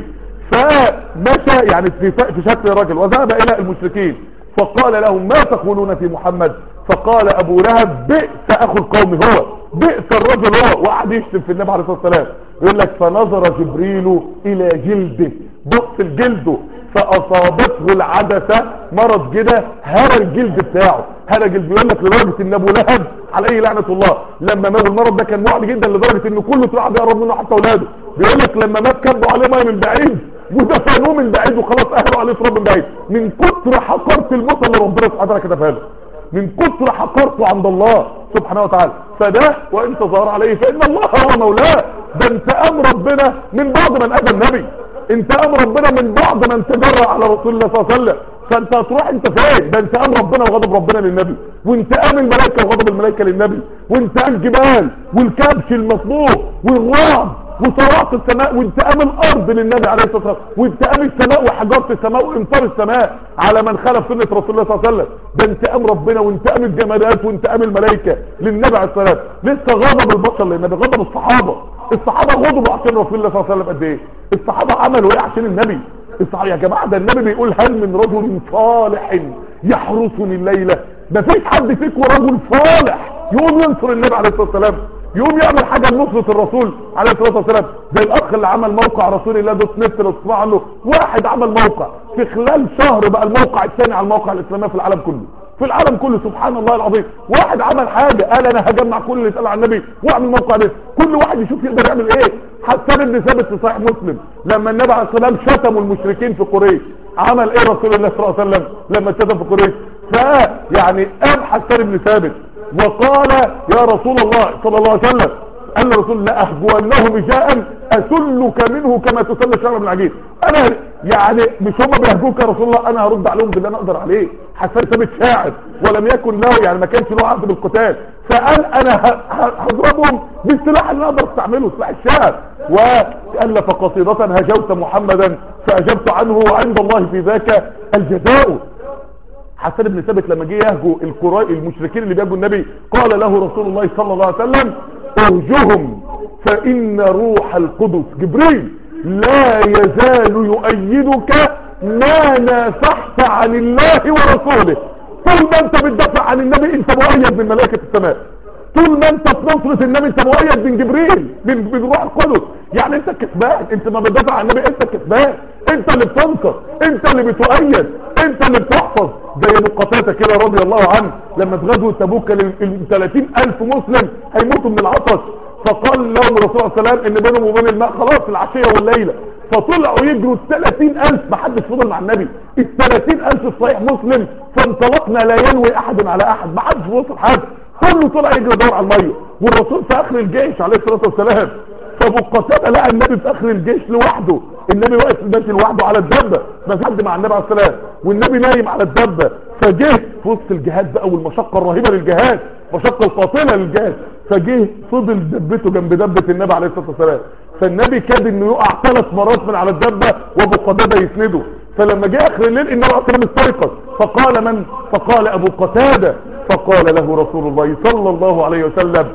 فمشى يعني في في شكل رجل وذهب الى المشركين فقال لهم ما تقولون في محمد؟ فقال ابو لهب بئس اخو القوم هو، بئس الرجل هو، وقعد يشتم في النبي عليه الصلاه والسلام. يقول لك فنظر جبريل الى جلده، بص لجلده فاصابته العدسه، مرض كده هرى الجلد بتاعه، هرى جلد. يقول لك لدرجه ان ابو لهب عليه لعنه الله لما مات المرض ده كان معدي جدا لدرجه ان كله طلع بيقرب منه حتى اولاده. بيقول لك لما مات كبوا عليه ميه من بعيد ودفنوه من بعيد وخلاص اهلوا عليه تراب من بعيد من كتر حقرة الموت اللي ربنا سبحانه وتعالى كتبها له، من كتر حقرته عند الله سبحانه وتعالى. فده وانت ظهر عليه فان الله هو مولاه. ده انتقام ربنا من بعض من اذى النبي، انتقام ربنا من بعض من تجرأ على رسول الله صلى الله عليه وسلم. فانت هتروح انت فين؟ ده انتقام ربنا وغضب ربنا للنبي، وانتقام الملائكه وغضب الملائكه للنبي، وانتقام الجبال والكبش المطلوب والرعد وصراط السماء، وانتقام الارض للنبي عليه الصلاه والسلام، وانتقام السماء وحجاره السماء وامطار السماء على من خالف سنه رسول الله صلى الله عليه وسلم. ده انتقام ربنا وانتقام الجمادات وانتقام الملائكه للنبي عليه الصلاه والسلام. لسه غضب البشر للنبي، غضب الصحابه، الصحابه غضبوا عشان رسول الله صلى الله عليه وسلم. قد ايه الصحابه عملوا ايه عشان النبي؟ الصحابه يا جماعه ده النبي بيقول هل من رجل صالح يحرسني الليله؟ ما فيش حد فيكم رجل صالح يقوم ينصر النبي عليه الصلاه والسلام، يقوم يعمل حاجه لنصره الرسول عليه الصلاه والسلام. زي الاخ اللي عمل موقع رسول الله دوت نت لو تسمع عنه، واحد عمل موقع في خلال شهر بقى الموقع الثاني على المواقع الاسلاميه في العالم كله، في العالم كله سبحان الله العظيم. واحد عمل حاجه قال انا هجمع كل اللي اتقال عن النبي واعمل موقع ده، كل واحد يشوف يقدر يعمل ايه. حسان بن ثابت في صحيح مسلم لما النبي عليه الصلاه والسلام شتموا المشركين في قريش، عمل ايه رسول الله صلى الله عليه وسلم لما شتم في قريش؟ فيعني قام حسان بن ثابت وقال يا رسول الله صلى الله عليه وسلم قال للرسول لا اهجونهم جاء اسلك منه كما تسل الشعر من العجين. انا يعني مش هم بيهجوك يا رسول الله، انا هرد عليهم باللي انا اقدر عليه. حسان ثابت شاعر ولم يكن له يعني ما كانش له عهد بالقتال، فقال انا هضربهم بالسلاح اللي اقدر استعمله، سلاح الشعر. والف قصيدة هجوت محمدا فاجبت عنه وعند الله في ذاك الجزاء. حسان بن ثابت لما جه يهجو القراء المشركين اللي بيهجوا النبي قال له رسول الله صلى الله عليه وسلم اهجهم فان روح القدس جبريل لا يزال يؤيدك ما نافحت عن الله ورسوله. طول ما انت بتدافع عن النبي انت مؤيد من ملائكة السماء، طول ما انت في نصرة النبي انت مؤيد من جبريل من, من روح القدس. يعني انت الكسبان، انت ما بتدافع عن النبي انت الكسبان، انت اللي بتنصر، انت اللي بتؤيد، انت اللي بتحفظ. زي ابو قتادة كده رضي الله عنه لما في غزوة تبوك ال ثلاثين الف مسلم هيموتوا من العطش، فقال لهم الرسول صلى الله عليه وسلم ان بينهم وبين الماء خلاص العشية والليلة، فطلعوا يجروا ثلاثين الف، ما حدش فضل مع النبي. ال ثلاثين الف في صحيح مسلم فانطلقنا لا ينوي احد على احد، ما حدش وصل حد، كله طلع يجري يدور على الميه. والرسول في اخر الجيش عليه الصلاه والسلام، فابو قتاده لقى النبي في اخر الجيش لوحده، النبي واقف ماشي لوحده على الدبه، ما في حد مع النبي عليه الصلاه والسلام، والنبي نايم على الدبه. فجه في وسط الجهاد بقى والمشقه الرهيبه للجهاد، مشقه القاتله للجهاد، فجه فضل دبته جنب دبه النبي عليه الصلاه والسلام، فالنبي كاد انه يقع ثلاث مرات من على الدبه وابو قتاده يسنده. فلما جاء اخر الليل النبي عليه الصلاه والسلام استيقظ، فقال من؟ فقال ابو قتاده، فقال له رسول الله صلى الله عليه وسلم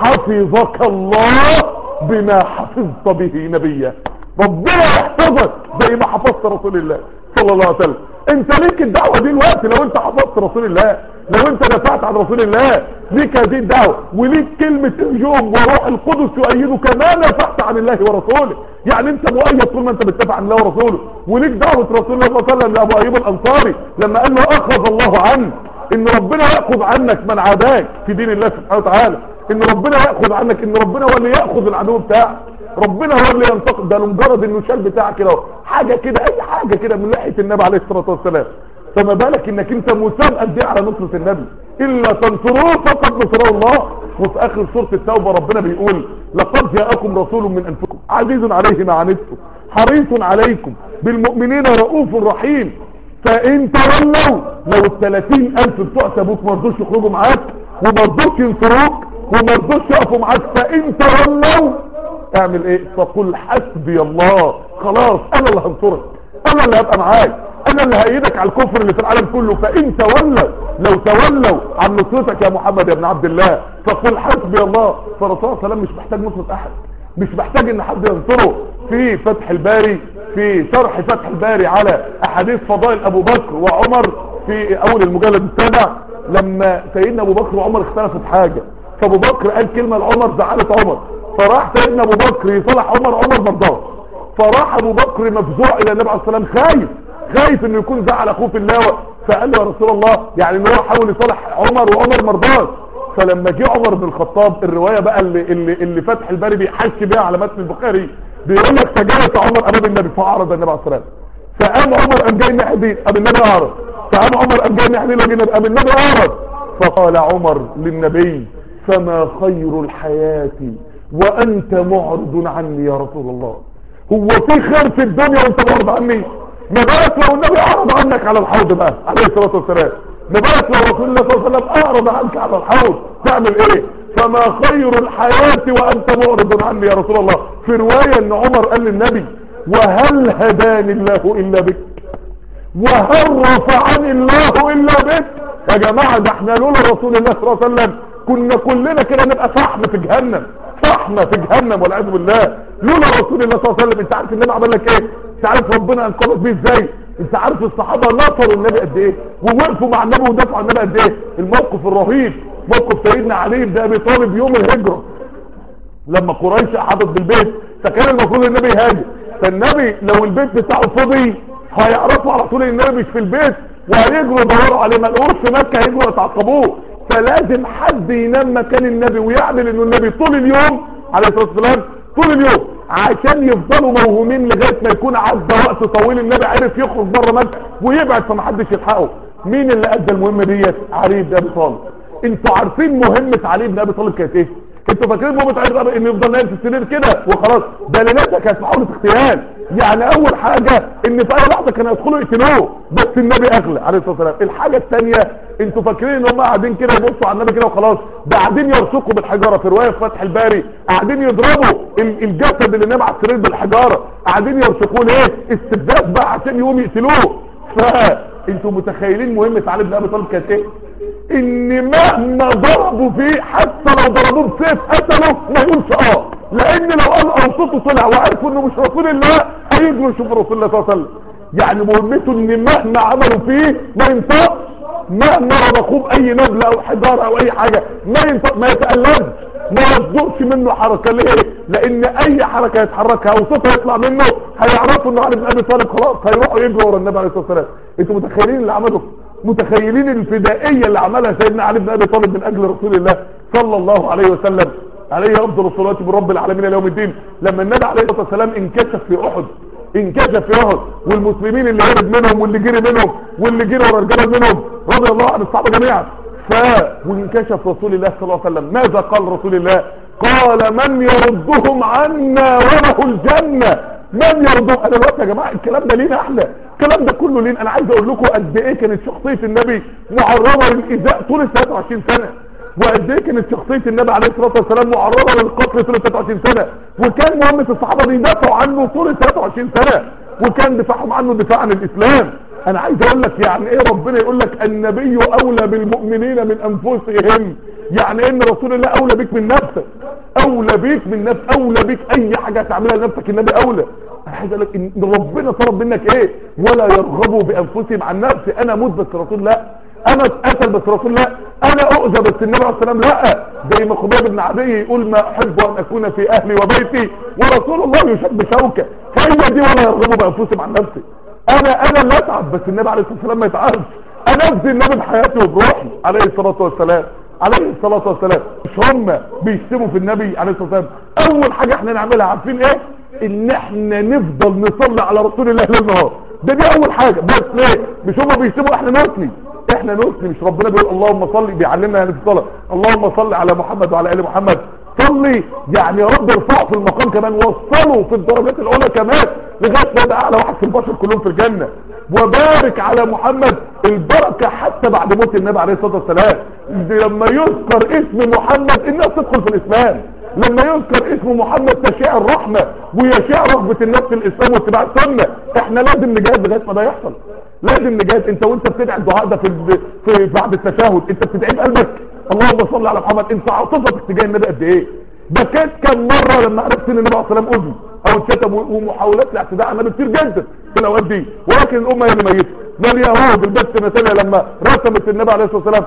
حفظك الله بما حفظت به نبيه. ربنا يحفظك زي ما حفظت رسول الله صلى الله عليه وسلم. انت ليك الدعوه دي الوقت لو انت حفظت رسول الله، لو انت دافعت عن رسول الله ليك هذه الدعوه، وليك كلمه اليوم وروح القدس يؤيدك ما نافحت عن الله ورسوله. يعني انت مؤيد طول ما انت بتدافع عن الله ورسوله، وليك دعوه رسول الله صلى الله عليه وسلم لابو ايوب الانصاري لما قال له اخذ الله عنك، ان ربنا ياخذ عنك من عاداك في دين الله سبحانه وتعالى، ان ربنا ياخذ عنك، ان ربنا هو اللي ياخذ العدو بتاعك، ربنا هو اللي ينتقم. ده لمجرد انه شال بتاعك كده حاجه كده، اي حاجه كده من ناحيه النبي عليه الصلاه والسلام. فما بالك انك انت مساب قد ايه على نصره النبي؟ الا تنصروه فقد نصره الله. وفي اخر سوره التوبه ربنا بيقول لقد جاءكم رسول من انفسكم عزيز عليه ما عنتم حريص عليكم بالمؤمنين رؤوف رحيم. فان تولوا، لو ال ثلاثين الف بتوع تبوك ما رضوش يخرجوا معاك وما رضوش ينصروك وما رضوش يقفوا معاك، فان تولوا اعمل ايه؟ فقل حسبي الله، خلاص انا اللي هنصرك، انا اللي هبقى معاك، انا اللي هأيدك على الكفر اللي في العالم كله. فان تولوا، لو تولوا عن نصرتك يا محمد يا ابن عبد الله فقل حسبي الله. فالرسول صلى الله عليه وسلم مش محتاج نصرة احد، مش محتاج ان حد ينصره. في فتح الباري، في شرح فتح الباري على احاديث فضائل ابو بكر وعمر في اول المجلد السابع، لما سيدنا ابو بكر وعمر اختلفوا في حاجة، فابو بكر قال كلمة لعمر زعلت عمر، فراح سيدنا ابو بكر يصالح عمر، عمر مرضاش، فراح ابو بكر مفزوع الى النبي عليه الصلاه والسلام خايف خايف انه يكون زعل اخوه في الله، فقال له يا رسول الله يعني ان هو حاول يصالح عمر وعمر مرضاش. فلما جه عمر بن الخطاب، الروايه بقى اللي اللي, اللي فتح الباري بيحكي بيها على متن البخاري، بيقول لك فجلس عمر امام النبي فاعرض النبي عليه الصلاه والسلام، فقام عمر قام جاي ناحيه دي قام النبي اعرض، فقام عمر قام جاي ناحيه دي قام النبي اعرض، فقال عمر للنبي فما خير الحياه وانت معرض عني يا رسول الله؟ هو في خير في الدنيا وانت معرض عني؟ ما بالك لو النبي اعرض عنك على الحوض بقى عليه الصلاه والسلام، ما بالك لو رسول الله صلى الله عليه وسلم اعرض عنك على الحوض تعمل ايه؟ فما خير الحياه وانت معرض عني يا رسول الله. في روايه ان عمر قال للنبي وهل هداني الله الا بك وهل رفعني الله الا بك؟ يا جماعه ده احنا لولا رسول الله صلى الله عليه وسلم كنا كلنا كده نبقى فحم في جهنم، فحمة في جهنم والعياذ بالله. لولا رسول الله صلى الله عليه وسلم. انت عارف النبي عمل لك ايه؟ انت عارف ربنا انقذك بيه ازاي؟ انت عارف الصحابه نصروا النبي قد ايه ووقفوا مع النبي ودافعوا عن النبي قد ايه؟ الموقف الرهيب موقف سيدنا علي بن ابي طالب يوم الهجره لما قريش احاطت بالبيت، فكان المفروض النبي يهاجر، فالنبي لو البيت بتاعه فضي هيعرفوا على طول النبي مش في البيت وهيجروا يدوروا عليه، ما لقوش في مكه هيجروا يتعقبوه. فلازم حد ينام مكان النبي ويعمل انه النبي طول اليوم عليه الصلاه والسلام طول اليوم عشان يفضلوا موهومين لغايه ما يكون عدى وقت طويل النبي عرف يخرج بره مكه ويبعد فمحدش يلحقه. مين اللي ادى المهمه ديت؟ علي بن ابي طالب. انتوا عارفين مهمه علي بن ابي طالب كانت ايه؟ انتوا فاكرين مامة عيد رابع ان يفضل نايم في السرير كده وخلاص؟ ده ليلتها كانت محاولة اغتيال. يعني اول حاجة ان في اي لحظة كانوا يدخلوا يقتلوه، بس النبي اغلى عليه الصلاة والسلام. الحاجة الثانية، انتوا فاكرين ان هم قاعدين كده يبصوا على النبي كده وخلاص؟ ده قاعدين يرشقوا بالحجارة. في رواية في فتح الباري قاعدين يضربوا الجسد اللي نام على السرير بالحجارة، قاعدين يرشقوه ليه؟ استفزاز بقى عشان يقوم يقتلوه. فانتوا متخيلين مهمة علي بن ابي طالب كانت ايه؟ ان مهما ضربوا فيه، حتى لو ضربوه بسيف قتله، ما يقولش اه، لان لو قال اه صوته طلع وعرفوا انه مش رسول الله هيجروا يشوفوا رسول الله صلى الله عليه وسلم. يعني مهمته ان مهما عملوا فيه ما ينطقش، مهما ربخوه باي نبله او حجاره او اي حاجه ما ينطق، ما يتألمش، ما يصدرش منه حركه. ليه؟ لان اي حركه يتحركها او صوت يطلع منه هيعرفوا ان علي بن ابي طالب خلاص هيروحوا يجروا ورا النبي عليه الصلاه والسلام. انتوا متخيلين اللي عمله؟ متخيلين الفدائيه اللي عملها سيدنا علي بن ابي طالب من اجل رسول الله صلى الله عليه وسلم؟ عليه افضل الصلاه برب العالمين الى يوم الدين. لما النبي عليه الصلاه والسلام انكشف في احد، انكشف في احد والمسلمين اللي هرب منهم واللي جري منهم واللي جري ورا الرجاله منهم رضي الله عن الصحابه جميعا، ف وانكشف رسول الله صلى الله عليه وسلم. ماذا قال رسول الله؟ قال من يردهم عنا وله الجنه. من يرضهم؟ انا دلوقتي يا جماعه الكلام ده لينا احنا، الكلام ده كله لينا. انا عايز اقول لكم قد ايه كانت شخصيه النبي معرضه للايذاء طول ال ثلاثة وعشرين سنه، وقد ايه كانت شخصيه النبي عليه الصلاه والسلام معرضه للقتل طول ال ثلاثة وعشرين سنه، وكان مهمه الصحابه بيدافعوا عنه طول ال ثلاثة وعشرين سنه، وكان دفاعهم عنه دفاع عن الاسلام. انا عايز اقول لك يعني ايه ربنا يقول لك النبي اولى بالمؤمنين من انفسهم، يعني ان رسول الله اولى بيك من نفسك، اولى بيك من نفسك، اولى بيك اي حاجه تعملها لنفسك النبي اولى. انا عايز اقول لك ان ربنا طلب منك ايه؟ ولا يرغبوا بانفسهم عن نفسي، انا اموت بس رسول لا، انا اتقتل بس رسول لا، انا اؤذى بس النبي عليه السلام لا. زي ما خباب بن عدي يقول ما احب ان اكون في اهلي وبيتي ورسول الله يشد بشوكه، فهي دي ولا يرغبوا بانفسهم عن نفسي. انا انا اللي اتعب بس النبي عليه الصلاه والسلام ما يتعبش، انا افدي النبي بحياتي وبروحي عليه الصلاه والسلام، عليه الصلاه والسلام. مش هم بيشتموا في النبي عليه الصلاه والسلام؟ اول حاجه احنا نعملها عارفين ايه؟ ان احنا نفضل نصلي على رسول الله ليل نهار، ده دي اول حاجه. بس ليه؟ مش هم بيشتموا، احنا نصلي، احنا نصلي. مش ربنا بيقول اللهم صل، بيعلمنا يعني في الصلاه اللهم صل على محمد وعلى ال محمد؟ صلي يعني يا رب ارفعوا في المقام كمان، وصلوا في الدرجات العلى كمان لغايه ما ده اعلى واحد في البشر كلهم في الجنه. وبارك على محمد، البركه حتى بعد موت النبي عليه الصلاه والسلام. لما يذكر اسم محمد الناس تدخل في الاسلام، لما يذكر اسم محمد تشاع الرحمه ويشاع رغبه الناس في الاسلام واتباع السنه. احنا لازم نجاهد لغايه ما ده يحصل، لازم نجاهد. انت وانت بتدعي الدعاء ده في, في بعد التشهد انت بتدعي بقلبك اللهم صل على محمد، انت عاطفتك تجاه النبي قد ايه؟ بكيت كم مره لما عرفت ان النبي عليه الصلاه والسلام اذي او اتشتم، ومحاولات الاعتداء على النبي كتير جدا في الاوقات دي، ولكن الامه هي اللي ميته. ما اليهود البت مثلا لما رسمت النبي عليه الصلاه والسلام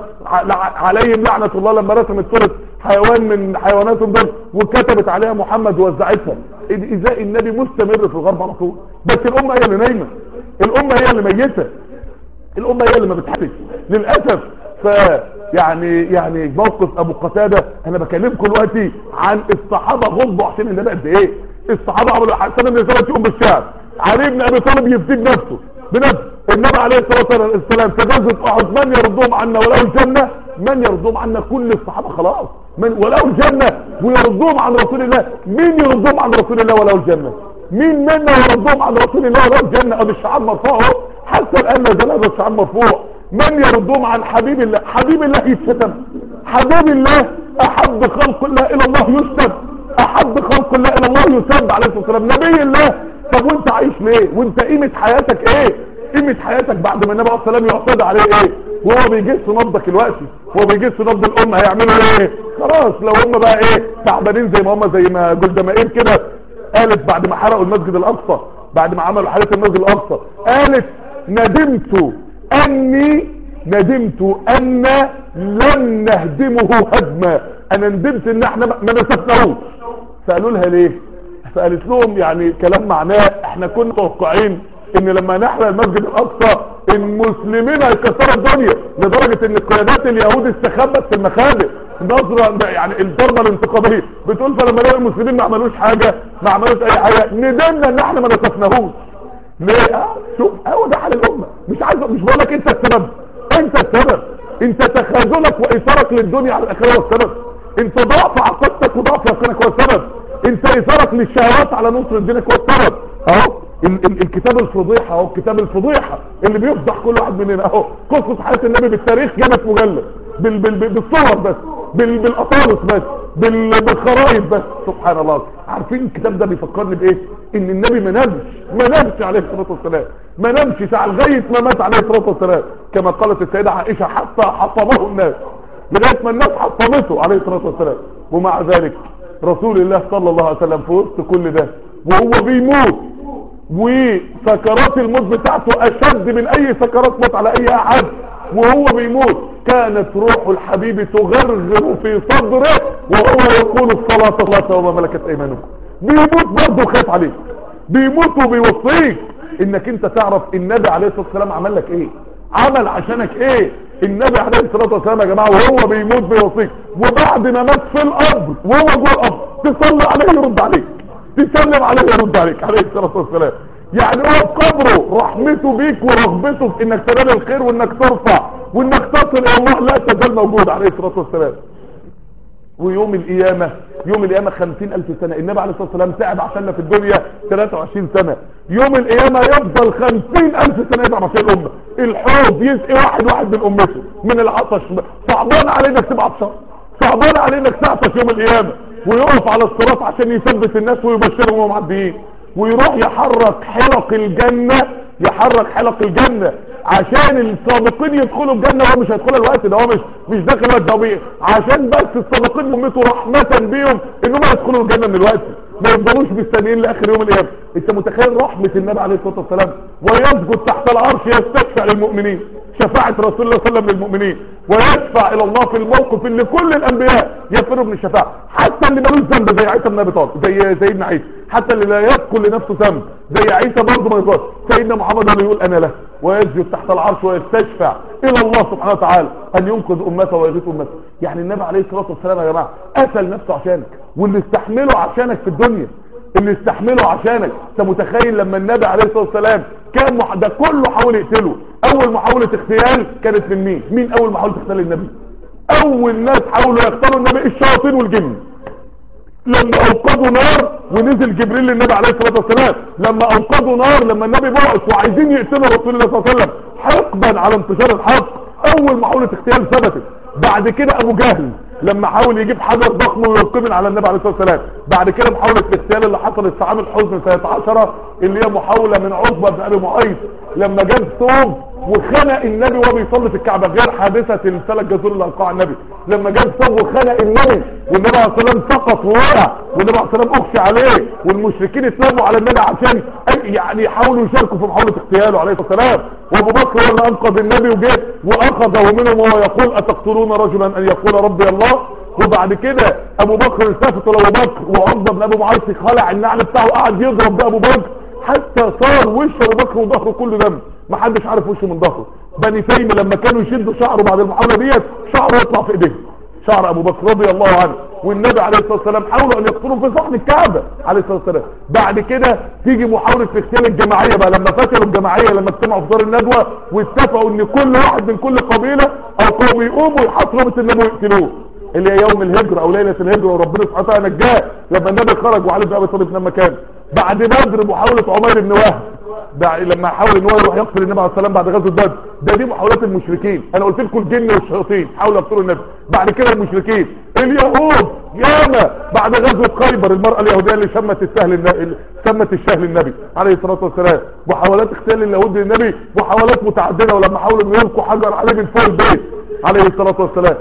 عليهم لعنه الله، لما رسمت صوره حيوان من حيواناتهم دول وكتبت عليها محمد ووزعتها، ازاي النبي مستمر في الغرب على طول، بس الامه هي اللي نايمه، الامه هي اللي ميته، الامه هي اللي ما بتحبش للاسف. ف يعني يعني موقف ابو قتاده، انا بكلمكم دلوقتي عن الصحابه غضبوا عشان النبي قد ايه. الصحابه عملوا حسن بن ثابت يقوم بالشعب، علي بن ابي طالب يفدي بنفسه بنفسه، النبي عليه الصلاه والسلام في غزوه احد من يرضوهم عنا وله الجنه، من يرضوهم عنا كل الصحابه خلاص من وله الجنه، ويرضوهم عن رسول الله. مين يرضوهم عن رسول الله وله الجنه؟ مين منا يرضوهم عن رسول الله وله الجنه؟ ادي الشعار مرفوع حتى الان ما زال هذا الشعار مرفوع. من يردهم عن حبيب الله؟ حبيب الله يتشتم، حبيب الله احب خلق الله الى الله يشتم، احب خلق الله الى الله يسب عليه الصلاه والسلام، نبي الله. طب وانت عايش ليه؟ وانت قيمه حياتك ايه؟ قيمه حياتك بعد ما النبي عليه الصلاه والسلام يعتدى عليه ايه؟ وهو بيجس نبضك دلوقتي، هو بيجس نبض الامه، هيعملوا ايه؟ خلاص لو هم بقى ايه تعبانين زي ما هم، زي ما جولدا مائير كده قالت بعد ما حرقوا المسجد الاقصى، بعد ما عملوا حريق المسجد الاقصى، قالت ندمت اني ندمت ان لن نهدمه هدما، انا ندمت ان احنا ما نسفناهوش. فقالوا لها ليه؟ فقالت لهم يعني كلام معناه احنا كنا متوقعين ان لما نحرق المسجد الاقصى المسلمين هيكسروا الدنيا، لدرجه ان قيادات اليهود استخبت في المخابئ نظرة يعني الضربه الانتقاميه، بتقول فلما لقوا المسلمين ما عملوش حاجه، ما عملوش اي حاجه، ندمنا ان احنا ما نسفناهوش. ليه؟ اه شوف هو ده حال الامه. مش عايز مش بقول لك انت السبب، انت السبب، انت تخاذلك وايثارك للدنيا على الاخره هو السبب. انت ضعف عقيدتك وضعف يقينك هو السبب، انت اثارك للشهوات على نصر دينك هو السبب. اهو ال ال الكتاب الفضيحه اهو، الكتاب الفضيحه اللي بيفضح كل واحد مننا اهو، قصه حياه النبي بالتاريخ جابت مجلد بال بال بالصور بس، بال بالاطالس بس، بال بالخرائط بس. سبحان الله. عارفين الكتاب ده بيفكرني بايه؟ ان النبي ما نامش ما نامش عليه الصلاه والسلام، ما نامش ساعه لغايه ما مات عليه الصلاه والسلام، كما قالت السيده عائشه حتى حطمه الناس، لغايه ما الناس حطمته عليه الصلاه والسلام. ومع ذلك رسول الله صلى الله عليه وسلم في وسط كل ده وهو بيموت، وسكرات الموت بتاعته اشد من اي سكرات موت على اي احد، وهو بيموت كانت روح الحبيب تغرغر في صدره وهو يقول الصلاة صلاة وما ملكت ايمانكم. بيموت برضه خاف عليك، بيموت وبيوصيك انك انت تعرف النبي عليه الصلاة والسلام عمل لك ايه، عمل عشانك ايه. النبي عليه الصلاة والسلام يا جماعة وهو بيموت بيوصيك، وبعد ما مات في القبر وهو جوه القبر تصلي عليه يرد عليك، تسلم عليه يرد عليك عليه الصلاة والسلام. يعني هو في قبره رحمته بيك ورغبته في انك تنال الخير وانك ترفع وانك تصل الى الله لا تزال موجود عليه الصلاة والسلام. ويوم القيامة يوم القيامة خمسين الف سنة، النبي عليه الصلاة والسلام تعب عشاننا في الدنيا ثلاثة وعشرين سنة، يوم القيامة يفضل خمسين الف سنة يتعب عشان الامة. الحوض يسقي واحد واحد من امته من العطش، صعبان عليه انك تبقى عطشان، صعبان عليه انك تعطش يوم القيامة، ويقف على الصراط عشان يثبت الناس ويبشرهم وهم معديين، ويروح يحرك حلق الجنة، يحرك حلق الجنة عشان السابقين يدخلوا الجنة، وهو مش هيدخلها الوقت ده، هو مش مش داخل الوقت ده، عشان بس السابقين امته رحمة بيهم انهم يدخلوا الجنة من الوقت، ما يفضلوش مستنيين لاخر يوم القيامة. انت متخيل رحمة النبي عليه الصلاة والسلام؟ ويسجد تحت العرش يستشفع للمؤمنين، شفاعة رسول الله صلى الله عليه وسلم للمؤمنين، ويشفع الى الله في الموقف اللي كل الانبياء يفروا من الشفاعة، حتى اللي ملوش ذنب زي عيسى بن ابي طالب، زي سيدنا عيسى، حتى اللي لا يذكر لنفسه ذنب زي عيسى برضه ما يقول، سيدنا محمد اللي يقول انا له، ويسجد تحت العرش ويستشفع الى الله سبحانه وتعالى ان ينقذ امته ويغيث امته. يعني النبي عليه الصلاه والسلام يا جماعه قتل نفسه عشانك، واللي استحمله عشانك في الدنيا، اللي استحمله عشانك. انت متخيل لما النبي عليه الصلاه والسلام كان مح... ده كله حاول يقتله، اول محاوله اغتيال كانت من مين؟ مين اول محاوله اغتيال النبي؟ اول ناس حاولوا يقتلوا النبي الشياطين والجن، لما اوقدوا نار ونزل جبريل للنبي عليه الصلاه والسلام، لما اوقدوا نار لما النبي بعث وعايزين يقتلوا رسول الله صلى الله عليه وسلم حقبا على انتشار الحق، اول محاوله اغتيال ثبتت. بعد كده ابو جهل لما حاول يجيب حجر ضخم ويركبن على النبي عليه الصلاه والسلام. بعد كده محاوله الاغتيال اللي حصلت في عام الحزن سنه عشرة اللي هي محاوله من عقبه بن ابي معيط لما جاب ثوب وخنق النبي وهو بيصلي في الكعبه، غير حادثه الثلاث جزور اللي القاها النبي، لما جاب ثوب وخنق النبي والنبي عليه الصلاه والسلام سقط ووقع والنبي عليه الصلاه والسلام اغشي عليه، والمشركين اتلموا على النبي عشان يعني يحاولوا يشاركوا في محاوله اغتياله عليه الصلاه والسلام، وابو بكر هو اللي انقذ النبي وجه واخذه منهم وهو يقول اتقتلون رجلا ان يقول ربي الله. وبعد كده ابو بكر التفت لابو بكر وعقبه بن ابي معيط خلع النعل بتاعه قعد يضرب بابو بكر حتى صار وش ابو بكر وظهره كله دم، ما حدش عارف وشه من ظهره. بني تيم لما كانوا يشدوا شعره بعد المحاوله ديت شعره يطلع في ايديه، شعر ابو بكر رضي الله عنه. والنبي عليه الصلاه والسلام حاولوا ان يقتلوا في صحن الكعبه عليه الصلاه والسلام. بعد كده تيجي محاوله اغتيال الجماعيه بقى لما فشلوا الجماعيه، لما اجتمعوا في دار الندوه واتفقوا ان كل واحد من كل قبيله او قوم يقوموا يحاصروا بيت النبي ويقتلوه، اللي هي يوم الهجره او ليله الهجره، وربنا سبحانه وتعالى نجاه لما النبي خرج وعلي بن ابي طالب لما كان. بعد بدر محاوله عمير بن وهب لما حاول ان هو يروح يقتل النبي عليه السلام بعد غزوه بدر، ده دي محاولات المشركين. انا قلت لكم الجن والشياطين حاولوا يقتلوا النبي، بعد كده المشركين، اليهود ياما بعد غزوه خيبر المراه اليهوديه اللي شمت السهل النبي شمت الشهل النبي عليه الصلاه والسلام، محاولات اغتيال اليهود للنبي محاولات متعدده، ولما حاولوا ان يلقوا حجر عليه من فوق البيت عليه الصلاه والسلام،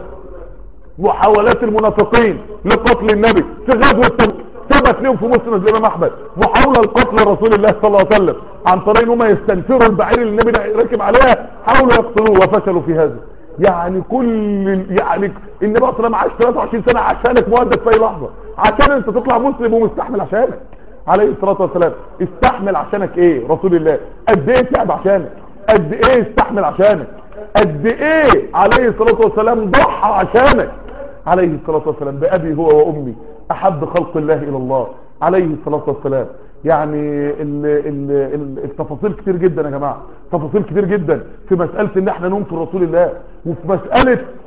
محاولات المنافقين لقتل النبي في غزوه تبوك ثبت لهم في مسند الامام احمد محاوله لقتل رسول الله صلى الله عليه وسلم عن طريق ان هم يستنفروا البعير اللي النبي راكب عليها، حاولوا يقتلوه وفشلوا في هذا. يعني كل يعني النبي صلى الله عليه وسلم عاش ثلاثة وعشرين سنه عشانك مهدد في اي لحظه، عشان انت تطلع مسلم ومستحمل عشانك عليه الصلاه والسلام. استحمل عشانك ايه رسول الله؟ قد ايه تعب عشانك؟ قد ايه استحمل عشانك؟ قد ايه عليه الصلاه والسلام ضحى عشانك عليه الصلاه والسلام؟ بأبي هو وامي احب خلق الله الى الله عليه الصلاة والسلام. يعني ال ال ال التفاصيل كتير جدا يا جماعة، تفاصيل كتير جدا في مسألة ان احنا ننصر رسول الله، وفي مسألة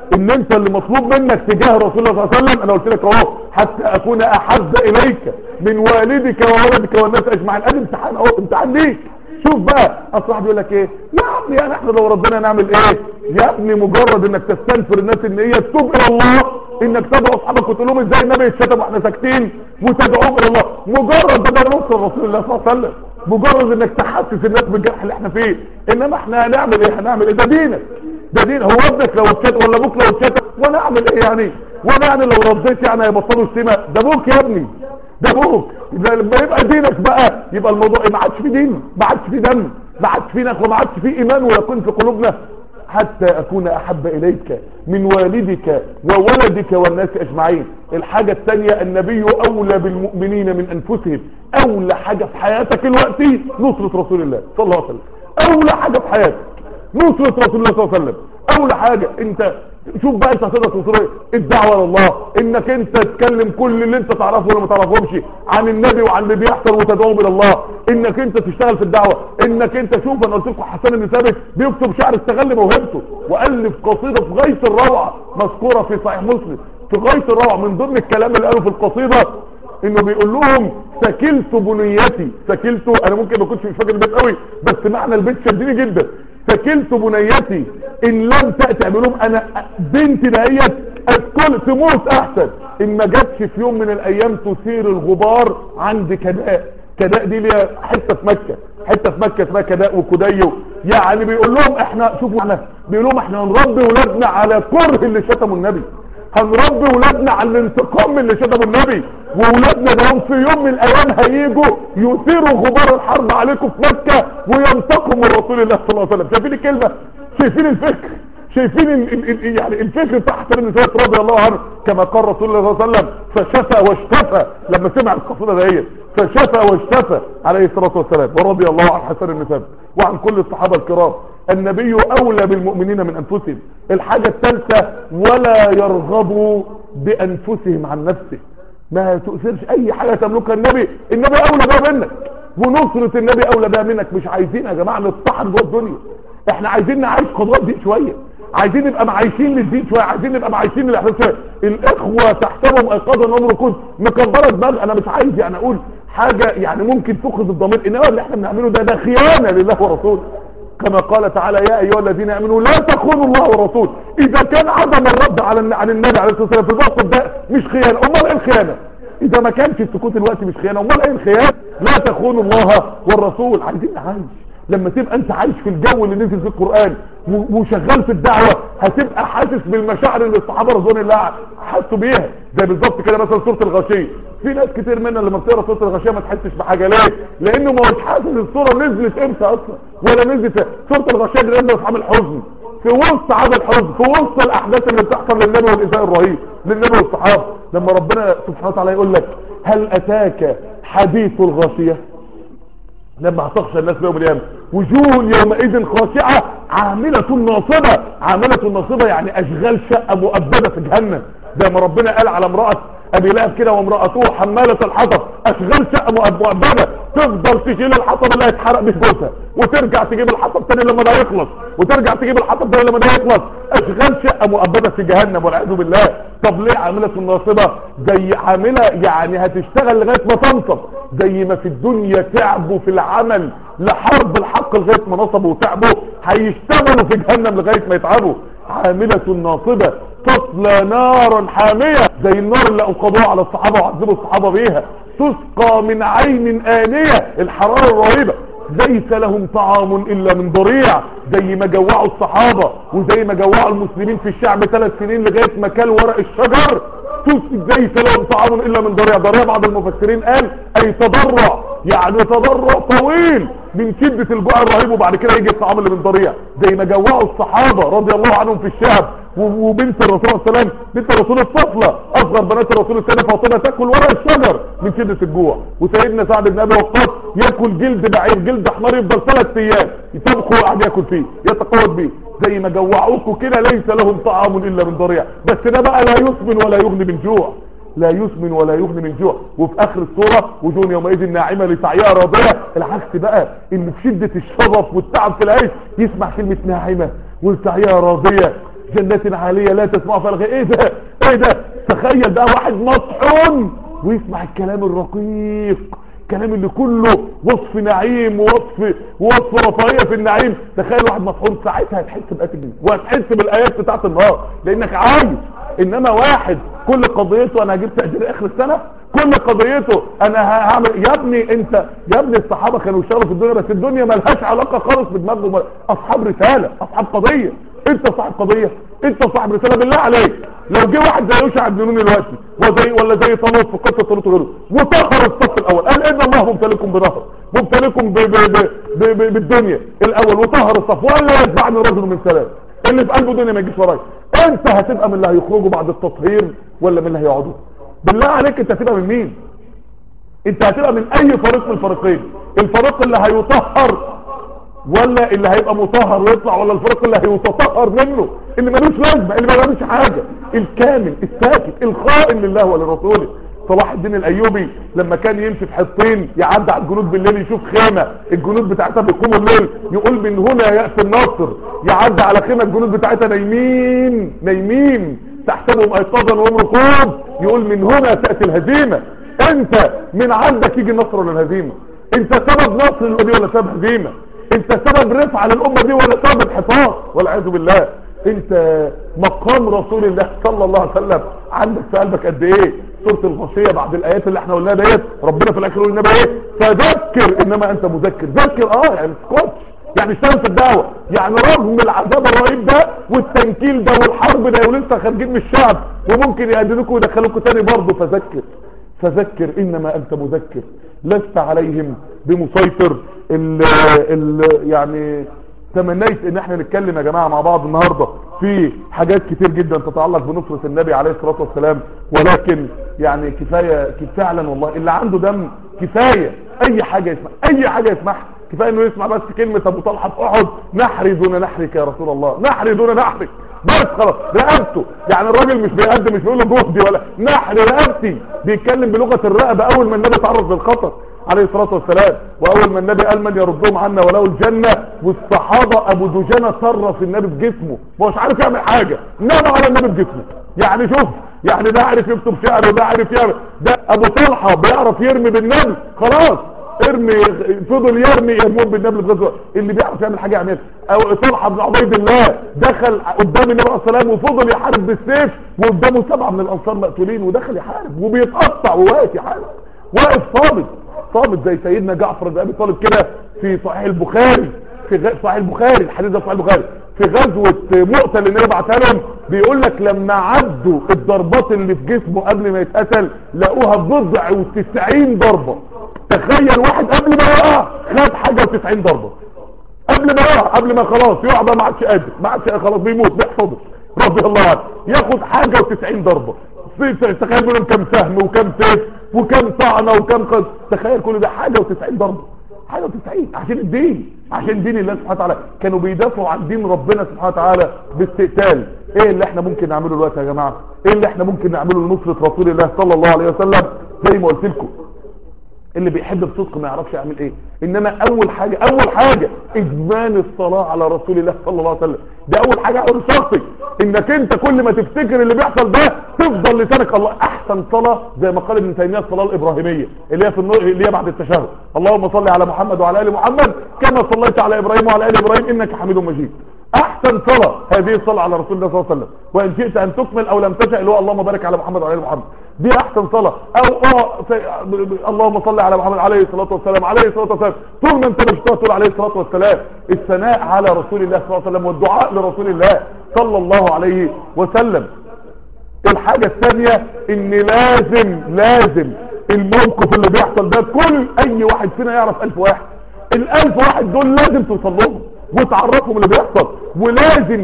ان انت اللي مطلوب منك تجاه رسول الله صلى الله عليه وسلم. انا قلت لك اهو حتى اكون احب اليك من والدك وولدك والناس اجمعين. ادي امتحان اهو، امتحان ليك. شوف بقى اصل واحد يقول لك ايه يا ابني يعني احنا لو ربنا نعمل ايه يا ابني؟ مجرد انك تستنفر الناس ان هي تتوب الى الله، انك تدعو اصحابك وتقول لهم ازاي النبي اتشتم واحنا ساكتين وتدعوهم الى الله، مجرد ده نصر رسول الله صلى الله عليه وسلم، مجرد انك تحسس الناس بالجرح اللي احنا فيه. انما احنا هنعمل ايه؟ هنعمل ايه؟ ده دينك، ده دين. هو ابنك لو اتشتم ولا ابوك لو اتشتم وانا اعمل ايه يعني؟ وانا يعني لو رديت يعني هيبطلوا السمه؟ ده ابوك يا ابني، ده ابوك. لما يبقى دينك بقى يبقى الموضوع ما عادش في دين، ما عادش في دم، ما عادش في نخوه، ما عادش في ايمان ولا يكون في قلوبنا. حتى اكون احب اليك من والدك وولدك والناس اجمعين. الحاجه الثانيه النبي اولى بالمؤمنين من انفسهم. اولى حاجه في حياتك دلوقتي نصره رسول الله صلى الله عليه وسلم. اولى حاجه في حياتك نصره رسول الله صلى الله عليه وسلم. اولى حاجه. انت شوف بقى انت هتقدر توصل ايه؟ الدعوه لله، انك انت تتكلم كل اللي انت تعرفه ولا ما تعرفهمش عن النبي وعن اللي بيحصل وتدعوهم الى الله، انك انت تشتغل في الدعوه، انك انت شوف انا قلت لكم حسان بن ثابت بيكتب شعر استغل موهبته والف قصيده في غايه الروعه مذكوره في صحيح مسلم في غايه الروعه. من ضمن الكلام اللي قاله في القصيده انه بيقول لهم سكلت بنيتي. سكلته انا ممكن ما كنتش مش فاكر البيت قوي بس معنى البيت شدني جدا. سكلت بنيتي ان لم تأتي اعملهم انا بنتي دهيت الكل تموت احسن ان ما جاتش في يوم من الايام تثير الغبار عند كداء. كداء دي ليها حته في مكه، حته في مكه اسمها كداء وكدي. يعني بيقول لهم احنا شوفوا احنا بيقول لهم احنا هنربي ولادنا على كره اللي شتموا النبي، هنربي ولادنا على الانتقام من اللي شتموا النبي، وولادنا ده في يوم من الايام هيجوا يثيروا غبار الحرب عليكم في مكه وينتقموا من رسول الله صلى الله عليه وسلم. شايفين الكلمه؟ شايفين الفكر؟ شايفين ال ال ال يعني الفكر بتاع حسن بن ثابت رضي الله عنه كما قال رسول الله صلى الله عليه وسلم فشفى واشتفى لما سمع القصيده ديت، فشفى واشتفى عليه الصلاه والسلام. ورضي الله عن حسن بن ثابت وعن كل الصحابه الكرام. النبي اولى بالمؤمنين من انفسهم. الحاجه الثالثه ولا يرغبوا بانفسهم عن نفسه، ما تؤثرش اي حاجه تملكها النبي. النبي اولى بها منك ونصره النبي اولى بها منك. مش عايزين يا جماعه نطحن جوه الدنيا، احنا عايزين نعيش قضاء دين شويه، عايزين نبقى معايشين للدين شويه، عايزين نبقى معايشين للاحداث شويه. الاخوه تحسبهم ايقاظا وهم ركود مكبره دماغ. انا مش عايز يعني اقول حاجه يعني ممكن تخرج الضمير، انما اللي احنا بنعمله ده ده خيانه لله ورسوله كما قال تعالى يا ايها الذين امنوا لا تخونوا الله ورسوله. اذا كان عدم الرد على عن النبي عليه الصلاه والسلام في الموقف ده مش خيانه، امال ايه الخيانه؟ اذا ما كانش السكوت الوقت مش خيانه، امال ايه الخيانه؟ لا تخونوا الله والرسول. عايزين نعيش. لما تبقى انت عايش في الجو اللي نزل في القرآن وشغال في الدعوة هتبقى حاسس بالمشاعر اللي الصحابة رضوان الله حسوا بيها. زي بالظبط كده مثلا سورة الغاشية، في ناس كتير منا لما بتقرا سورة الغاشية ما تحسش بحاجة. ليه؟ لانه ما هوش حاسس السورة نزلت امتى اصلا ولا نزلت. سورة الغاشية دي نزلت في عام الحزن، في وسط عام الحزن، في وسط الاحداث اللي بتحصل للنبي والايذاء الرهيب للنبي والصحابة. لما ربنا سبحانه وتعالى يقول لك هل اتاك حديث الغاشية، لما هتخشى الناس يوم القيامه وجوه يومئذ خاشعه عامله ناصبه. عامله ناصبه يعني اشغال شقه مؤبده في جهنم، زي ما ربنا قال على امراه ابي لهب كده وامراته حماله الحطب، اشغال شقه مؤبده تفضل تشيل الحطب اللي هيتحرق به جوزها وترجع تجيب الحطب تاني لما ده يخلص وترجع تجيب الحطب تاني لما ده يخلص. اشغال شقه مؤبده في جهنم والعياذ بالله. طب ليه عامله الناصبه؟ زي عامله يعني هتشتغل لغايه ما تنصب، زي ما في الدنيا تعبوا في العمل لحرب الحق لغايه ما نصبوا وتعبوا، هيشتغلوا في جهنم لغايه ما يتعبوا. عامله ناصبه تصلى نارا حاميه، زي النار اللي اوقدوها على الصحابه وعذبوا الصحابه بيها. تسقى من عين آنية، الحراره الرهيبه. ليس لهم طعام الا من ضريع، زي ما جوعوا الصحابه وزي ما جوعوا المسلمين في الشعب ثلاث سنين لغايه ما كل ورق الشجر. ليس لهم طعام الا من ضريع. ضريع بعض المفسرين قال اي تضرع، يعني تضرع طويل من شده الجوع الرهيب وبعد كده يجي الطعام اللي من ضريع. زي ما جوعوا الصحابه رضي الله عنهم في الشعب وبنت الرسول صلى الله عليه وسلم، بنت الرسول الطفله اصغر بنات الرسول السيده فاطمه تاكل ورق الشجر من شده الجوع، وسيدنا سعد بن ابي وقاص ياكل جلد بعير جلد حمار يفضل ثلاث ايام يطبخه وقاعد ياكل فيه يتقوت بيه. زي ما جوعوكوا كده ليس لهم طعام الا من ضريع، بس ده بقى لا يسمن ولا يغني من جوع، لا يسمن ولا يغني من جوع. وفي اخر السوره وجوه يومئذ ناعمه لسعيها راضيه. العكس بقى ان في شده الشغف والتعب في العيش يسمع كلمه ناعمه وسعيها راضيه. جنات عاليه لا تسمع فيها لغير. ايه ده ايه ده؟ تخيل بقى واحد مطحون ويسمع الكلام الرقيق، الكلام اللي كله وصف نعيم ووصف ووصف رفاهيه في النعيم. تخيل واحد مطحون، ساعتها هتحس بقتل وهتحس بالايات بتاعت النار لانك عايز. انما واحد كل قضيته انا هجيب تقدير اخر السنه، كل قضيته انا هعمل. يا ابني انت يا ابني الصحابه كانوا يشتغلوا في الدنيا، بس الدنيا ملهاش علاقه خالص بدماغهم. اصحاب رساله، اصحاب قضيه. انت صاحب قضيه، انت صاحب رساله. بالله عليك لو جه واحد زي يوشع بن نون دلوقتي وزي ولا زي طالوت في قصه طالوت وغيره وطهر الصف الاول، قال ان الله مبتليكم بنهر، مبتليكم ب- ب- ب- ب- ب- بالدنيا الاول، وطهر الصف ولا يتبعني رجل من ثلاث، اللي في قلبه دنيا ما يجيش ورايا. انت هتبقى من اللي هيخرجوا بعد التطهير ولا من اللي هيقعدوا؟ بالله عليك انت هتبقى من مين؟ انت هتبقى من اي فريق من الفريقين؟ الفريق اللي هيطهر ولا اللي هيبقى مطهر ويطلع، ولا الفريق اللي هيتطهر منه اللي ملوش لازمه، اللي ما بيعملش حاجه، الكامل الساكت الخائن لله ولرسوله. صلاح الدين الايوبي لما كان يمشي في حطين يعدي على الجنود بالليل يشوف خيمه الجنود بتاعتها بيقوموا الليل، يقول من هنا ياتي النصر. يعدي على خيمه الجنود بتاعتها نايمين نايمين تحسبهم ايقاظا وهم رقود، يقول من هنا تاتي الهزيمه. انت من عندك يجي النصر ولا الهزيمه؟ انت سبب نصر الامه دي ولا سبب هزيمه؟ انت سبب رفع للامه دي ولا سبب انحطاط والعياذ بالله؟ انت مقام رسول الله صلى الله عليه وسلم عندك في قلبك قد ايه؟ سوره الغاشيه بعد الايات اللي احنا قلناها ديت ربنا في الاخر يقول لنا ايه؟ فذكر انما انت مذكر. ذكر اه يعني اسكتش، يعني اشتغل في الدعوه، يعني رغم العذاب الرهيب ده والتنكيل ده والحرب ده ولسه خارجين من الشعب وممكن يقدموكم ويدخلوكم تاني برضه، فذكر فذكر انما انت مذكر لست عليهم بمسيطر. ال ال يعني تمنيت ان احنا نتكلم يا جماعه مع بعض النهارده في حاجات كتير جدا تتعلق بنصره النبي عليه الصلاه والسلام، ولكن يعني كفايه فعلا والله اللي عنده دم كفايه اي حاجه يسمع، اي حاجه يسمعها كفايه انه يسمع بس كلمه ابو طلحه في احد نحري دون نحرك يا رسول الله، نحري دون نحرك، بس خلاص رقبته. يعني الراجل مش بيقدم مش بيقول له جهدي ولا نحري رقبتي، بيتكلم بلغه الرقبه. اول ما النبي تعرض للخطر عليه الصلاه والسلام، واول ما النبي قال من يردهم عنا ولو الجنه، والصحابه ابو دجانه صرف النبي بجسمه، ما هوش عارف يعمل حاجه، نام على النبي بجسمه. يعني شوف، يعني ده عارف يكتب شعر وده عارف يعمل، ده ابو طلحه بيعرف يرمي بالنبي، خلاص ارمي، فضل يرمي يرمون بالنبي بغزوه. اللي بيعرف يعمل حاجه يعملها. او طلحه بن عبيد الله دخل قدام النبي عليه الصلاه والسلام وفضل يحارب بالسيف وقدامه سبعه من الانصار مقتولين ودخل يحارب وبيتقطع وواقف يحارب، واقف صامت صامت زي سيدنا جعفر بن ابي طالب كده في صحيح البخاري، في غ... صحيح البخاري الحديث ده صحيح البخاري في غزوه مؤتة اللي النبي بعتها لهم، بيقول لك لما عدوا الضربات اللي في جسمه قبل ما يتقتل لقوها بضع وتسعين ضربه. تخيل واحد قبل ما يقع خد حاجه وتسعين ضربه، قبل ما يقع قبل ما خلاص يقع بقى ما عادش قادر، ما عادش خلاص بيموت بيحفظ رضي الله عنه، ياخد حاجه وتسعين ضربه. تخيل منهم كم سهم وكم سيف وكم طعنه وكم قد، تخيل كل ده حاجه وتسعين ضربه، حاجه وتسعين عشان الدين، عشان دين الله سبحانه وتعالى. كانوا بيدافعوا عن دين ربنا سبحانه وتعالى باستقتال. ايه اللي احنا ممكن نعمله دلوقتي يا جماعه؟ ايه اللي احنا ممكن نعمله لنصره رسول الله صلى الله عليه وسلم؟ زي ما قلت لكم اللي بيحب بصدق ما يعرفش يعمل ايه، انما اول حاجه اول حاجه ادمان الصلاه على رسول الله صلى الله عليه وسلم. ده اول حاجه، اول شرط انك انت كل ما تفتكر اللي بيحصل ده تفضل لسانك الله. احسن صلاه زي ما قال ابن تيميه الصلاه الابراهيميه اللي هي في النور اللي هي بعد التشهد، اللهم صل على محمد وعلى ال محمد كما صليت على ابراهيم وعلى ال ابراهيم انك حميد مجيد. احسن صلاه هذه الصلاه على رسول الله صلى الله عليه وسلم، وان شئت ان تكمل او لم تشأ اللي هو اللهم بارك على محمد وعلى ال محمد، دي احسن صلاه. او اه اللهم صل على محمد عليه الصلاه والسلام عليه الصلاه والسلام، طول ما انت بتقول تقول عليه الصلاه والسلام، الثناء على رسول الله صلى الله عليه وسلم والدعاء لرسول الله صلى الله عليه وسلم. الحاجه الثانيه ان لازم لازم الموقف اللي بيحصل ده كل اي واحد فينا يعرف الف واحد، الالف واحد دول لازم توصل لهم وتعرفهم اللي بيحصل، ولازم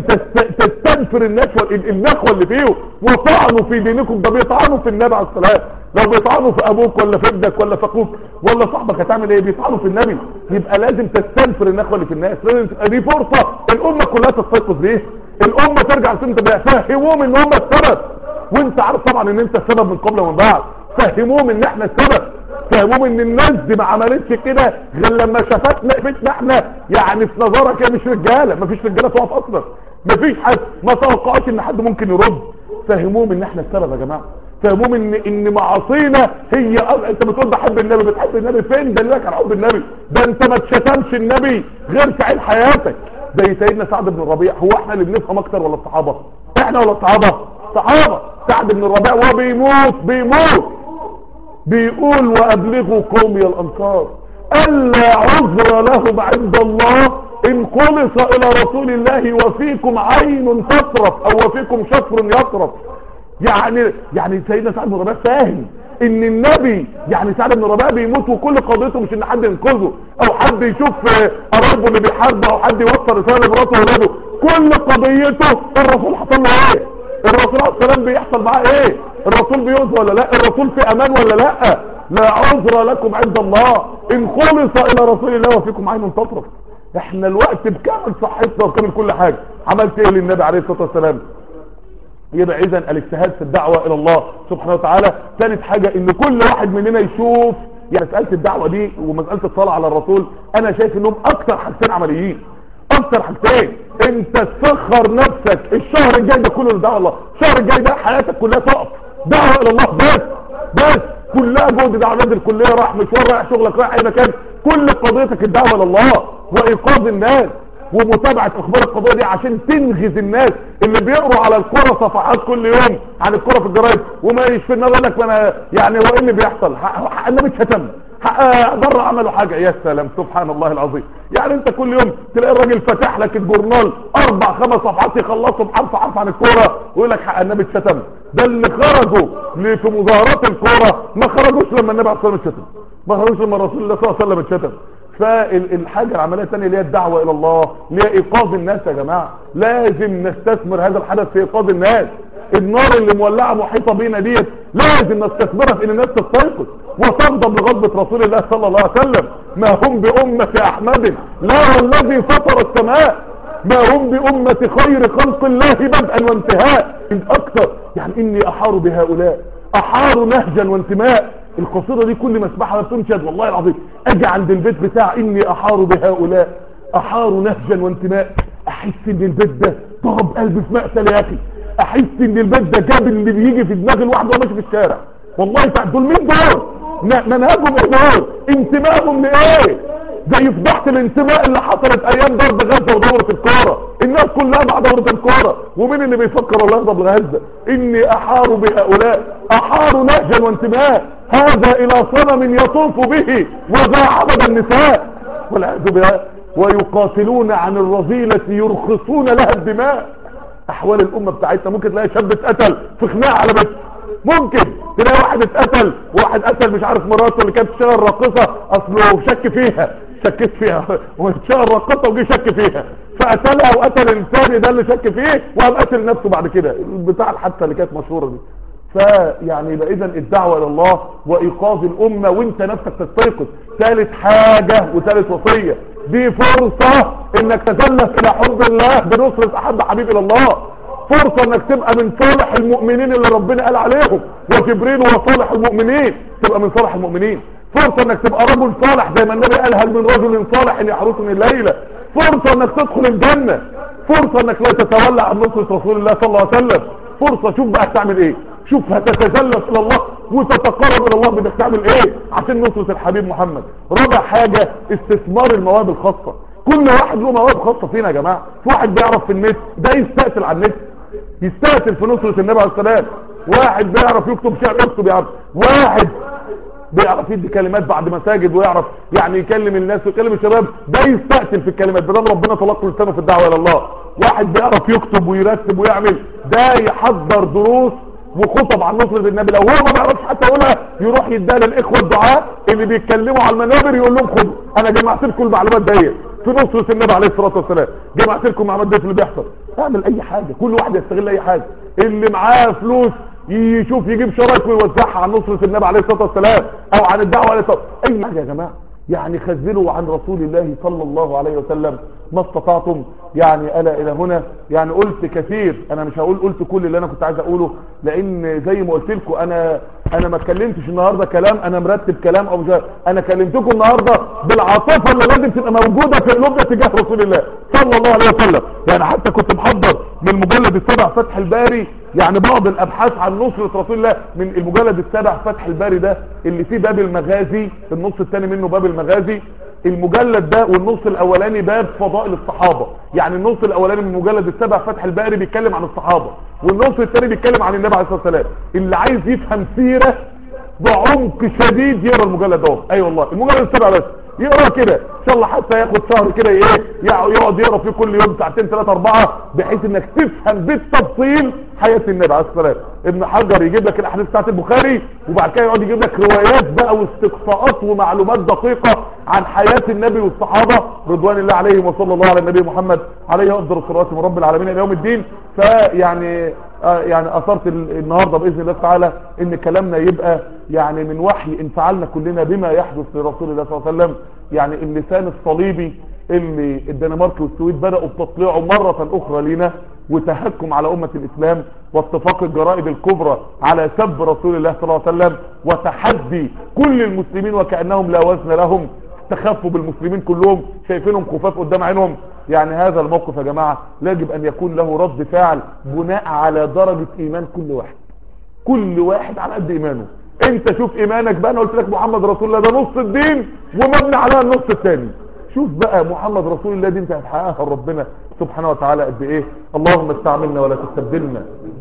تستنفر النشوة النخوة اللي فيه. وطعنوا في دينكم، ده بيطعنوا في النبي عليه الصلاة، لو بيطعنوا في ابوك ولا في ابنك ولا في اخوك ولا صاحبك هتعمل ايه؟ بيطعنوا في النبي. يبقى لازم تستنفر النخوة اللي في الناس، لازم تبقى دي فرصة الامة كلها تستيقظ ليه، الامة ترجع تنتبه، فهموهم ان هم السبب، وانت عارف طبعا ان انت السبب من قبل ومن بعد، فهموهم ان احنا السبب، فهموهم ان الناس دي ما عملتش كده غير لما شافتنا فتنا احنا، يعني في نظرك يا مش رجاله، ما فيش رجاله تقف اصلا، مفيش حد، ما توقعش ان حد ممكن يرد. فهموهم ان احنا السبب يا جماعه، فهموهم ان ان معاصينا هي. انت بتقول بحب النبي، بتحب النبي فين دليلك على حب النبي؟ ده انت ما تشتمش النبي غير في عين حياتك. زي سيدنا سعد بن الربيع. هو احنا اللي بنفهم اكتر ولا الصحابه؟ احنا ولا الصحابه؟ صحابه. سعد بن الربيع وهو بيموت بيموت بيقول وابلغوا قومي الانصار الا عذر لهم عند الله ان قلص الى رسول الله وفيكم عين تطرف او وفيكم شفر يطرف. يعني يعني سيدنا سعد بن الربيع فاهم ان النبي، يعني سعد بن الربيع بيموت وكل قضيته مش ان حد ينقذه او حد يشوف قرايبه اللي بيحاربه او حد يوصل رساله لمراته واولاده. كل قضيته الرسول حصل له ايه، الرسول عليه السلام بيحصل معاه ايه، الرسول بيؤذى ولا لا، الرسول في امان ولا لا. لا عذر لكم عند الله ان خلص الى رسول الله وفيكم عين تطرف. احنا الوقت بكامل صحتنا وبكامل كل حاجه. عملت ايه للنبي عليه الصلاه والسلام؟ يبقى اذا الاجتهاد في الدعوه الى الله سبحانه وتعالى. ثالث حاجه ان كل واحد مننا يشوف، يعني مساله الدعوه دي ومساله الصلاه على الرسول انا شايف انهم اكتر حاجتين عمليين، اكتر حاجتين. انت تسخر نفسك الشهر الجاي ده كله للدعوه الله، الشهر الجاي ده حياتك كلها تقف دعوه الى الله بس بس، كلها جهد دعوه. نادي الكليه، راح مشوار، رايح شغلك، رايح اي مكان، كل قضيتك الدعوه الى الله وايقاظ الناس ومتابعه اخبار القضيه دي عشان تنغز الناس اللي بيقروا على الكره صفحات كل يوم عن الكره في الجرايد وما يشفي النار لك. انا يعني هو ايه اللي بيحصل؟ حق النبي اتشتم، بره عملوا حاجه. يا سلام سبحان الله العظيم. يعني انت كل يوم تلاقي الراجل فتح لك الجورنال اربع خمس صفحات يخلصوا بحرف حرف عن الكوره ويقول لك حق النبي اتشتم. ده اللي خرجوا في مظاهرات الكوره ما خرجوش لما النبي عليه الصلاه والسلام اتشتم، ما خرجوش لما رسول الله صلى الله عليه وسلم اتشتم. فالحاجه العمليه الثانيه اللي هي الدعوه الى الله، اللي هي ايقاظ الناس. يا جماعه لازم نستثمر هذا الحدث في ايقاظ الناس. النار اللي مولعه محيطه بينا ديت لازم نستثمرها في ان الناس تستيقظ وتغضب لغضبة رسول الله صلى الله عليه وسلم. ما هم بأمة أحمد لا والذي فطر السماء، ما هم بأمة خير خلق الله بدءا وانتهاء. إن أكثر يعني إني أحار بهؤلاء، أحار نهجا وانتماء. القصيدة دي كل ما اسمعها بتنشد والله العظيم أجي عند البيت بتاع إني أحار بهؤلاء أحار نهجا وانتماء، أحس إن البيت ده ضرب قلبي في مقتل يا أخي. أحس إن البيت ده جاب اللي بيجي في دماغ الواحد وهو ماشي في الشارع. والله تعال دول مين دول؟ منهجهم ايه دول؟ انتمائهم لايه؟ زي فضحت الانتماء اللي حصلت ايام ضرب غزه ودوره الكوره، الناس كلها مع دوره الكوره، ومين اللي بيفكر ولا يغضب لغزه؟ اني احار بهؤلاء احار نهجا وانتماء، هذا الى صنم يطوف به وذا عبد النساء والعياذ بالله، ويقاتلون عن الرذيله يرخصون لها الدماء. احوال الامه بتاعتنا ممكن تلاقي شاب اتقتل في خناقه على بيت، ممكن تلاقي واحد اتقتل، واحد قتل مش عارف مراته اللي كانت تشتغل راقصه اصله شك فيها، شكيت فيها وتشتغل راقصه وجي شك فيها فقتلها، وقتل الثاني ده اللي شك فيه وقام قتل نفسه بعد كده، بتاع الحادثه اللي كانت مشهوره دي. فيعني يبقى اذا الدعوه الى الله وايقاظ الامه وانت نفسك تستيقظ. ثالث حاجه وثالث وصيه، دي فرصه انك تزلف الى حب الله بنصره احب حبيب الى الله، فرصة انك تبقى من صالح المؤمنين اللي ربنا قال عليهم وجبريل وصالح المؤمنين، تبقى من صالح المؤمنين. فرصة انك تبقى رجل صالح زي ما النبي قال هل من رجل صالح يحرسني الليلة. فرصة انك تدخل الجنة، فرصة انك لا تتولى عن نصرة رسول الله صلى الله عليه وسلم. فرصة شوف بقى هتعمل ايه، شوف هتتزلف الى الله وتتقرب الى الله بدك تعمل ايه عشان نصرة الحبيب محمد. رابع حاجة استثمار المواهب الخاصة. كل واحد له مواهب خاصة فينا يا جماعة. في واحد بيعرف في النت ده يستقتل على النت، يستقتل في نصرة النبي عليه السلام. واحد بيعرف يكتب شعر يكتب يعرف، واحد بيعرف يدي كلمات بعد مساجد ويعرف يعني يكلم الناس ويكلم الشباب، ده يستقتل في الكلمات بدل ربنا طلق لسانه في الدعوة الى الله. واحد بيعرف يكتب ويرتب ويعمل، ده يحضر دروس وخطب عن نصرة النبي، لو هو ما بيعرفش حتى يقولها يروح يديها للاخوة الدعاء اللي بيتكلموا على المنابر، يقول لهم خدوا انا جمعت لكم المعلومات ديت في نصرة النبي عليه الصلاة والسلام، جمعت لكم معلومات ديت اللي بيحصل. اعمل اي حاجة، كل واحد يستغل اي حاجة، اللي معاه فلوس يشوف يجيب شرايط ويوزعها عن نصرة النبي عليه الصلاة والسلام او عن الدعوة عليه الصلاة والسلام. اي حاجة يا جماعة، يعني خذلوا عن رسول الله صلى الله عليه وسلم ما استطعتم. يعني انا الى هنا يعني قلت كثير، انا مش هقول قلت كل اللي انا كنت عايز اقوله، لان زي ما قلت لكم انا انا ما اتكلمتش النهارده كلام انا مرتب كلام او مش، انا كلمتكم النهارده بالعاطفه اللي لازم تبقى موجوده في قلوبنا تجاه رسول الله صلى الله عليه وسلم. يعني حتى كنت محضر من المجلد السابع فتح الباري يعني بعض الابحاث عن نصرة رسول الله، من المجلد السابع فتح الباري ده اللي فيه باب المغازي، النص الثاني منه باب المغازي. المجلد ده والنص الاولاني باب فضائل الصحابة، يعني النص الاولاني من المجلد السابع فتح الباري بيتكلم عن الصحابة، والنص الثاني بيتكلم عن النبي عليه الصلاة والسلام. اللي عايز يفهم سيرة بعمق شديد يقرا المجلد ده. اي أيوة والله المجلد السابع بس يقرا كده ان شاء الله، حتى ياخد شهر كده ايه يقعد يقرا فيه كل يوم ساعتين ثلاثة اربعة، بحيث انك تفهم بالتفصيل حياة النبي عليه الصلاة والسلام. ابن حجر يجيب لك الاحاديث بتاعت البخاري، وبعد كده يقعد يجيب لك روايات بقى واستقصاءات ومعلومات دقيقة عن حياة النبي والصحابة رضوان الله عليهم، وصلى الله على النبي محمد عليه افضل الصلوات من رب العالمين الى يوم الدين. فيعني آه يعني اثرت النهارده باذن الله تعالى ان كلامنا يبقى يعني من وحي انفعلنا كلنا بما يحدث لرسول الله صلى الله عليه وسلم. يعني اللسان الصليبي اللي الدنمارك والسويد بدأوا بتطليعه مرة اخرى لنا، وتهكم على امة الاسلام، واتفاق الجرائد الكبرى على سب رسول الله صلى الله عليه وسلم، وتحدي كل المسلمين وكأنهم لا وزن لهم، تخفوا بالمسلمين كلهم شايفينهم خفاف قدام عينهم. يعني هذا الموقف يا جماعة يجب ان يكون له رد فعل بناء على درجة ايمان كل واحد، كل واحد على قد ايمانه. انت شوف ايمانك بقى، انا قلت لك محمد رسول الله ده نص الدين ومبني عليها النص الثاني، شوف بقى محمد رسول الله دي انت هتحققها ربنا سبحانه وتعالى قد ايه. اللهم استعملنا ولا تستبدلنا،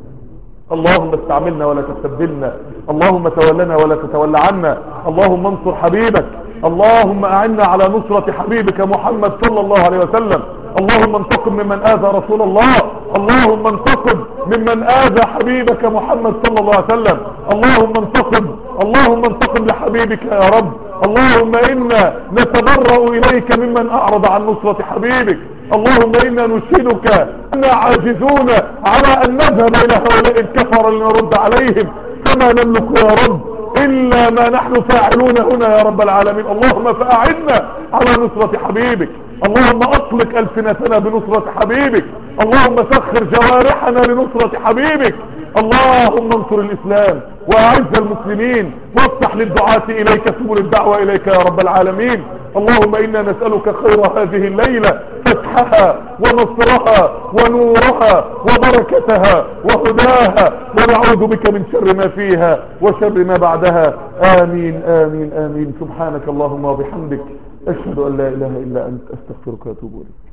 اللهم استعملنا ولا تستبدلنا، اللهم تولنا ولا تتولى عنا، اللهم انصر حبيبك، اللهم اعنا على نصرة حبيبك محمد صلى الله عليه وسلم. اللهم انتقم ممن اذى رسول الله، اللهم انتقم ممن اذى حبيبك محمد صلى الله عليه وسلم، اللهم انتقم، اللهم انتقم لحبيبك يا رب. اللهم انا نتبرأ اليك ممن اعرض عن نصرة حبيبك، اللهم انا نشهدك انا عاجزون على ان نذهب الى هؤلاء الكفر لنرد عليهم، فما نملك يا رب الا ما نحن فاعلون هنا يا رب العالمين. اللهم فاعنا على نصرة حبيبك، اللهم اطلق السنتنا بنصرة حبيبك، اللهم سخر جوارحنا لنصرة حبيبك. اللهم انصر الاسلام واعز المسلمين وافتح للدعاة اليك سبل الدعوة اليك يا رب العالمين. اللهم انا نسألك خير هذه الليلة، فتحها ونصرها ونورها وبركتها وهداها، ونعوذ بك من شر ما فيها وشر ما بعدها. امين امين امين. سبحانك اللهم وبحمدك، اشهد ان لا اله الا انت، استغفرك واتوب اليك.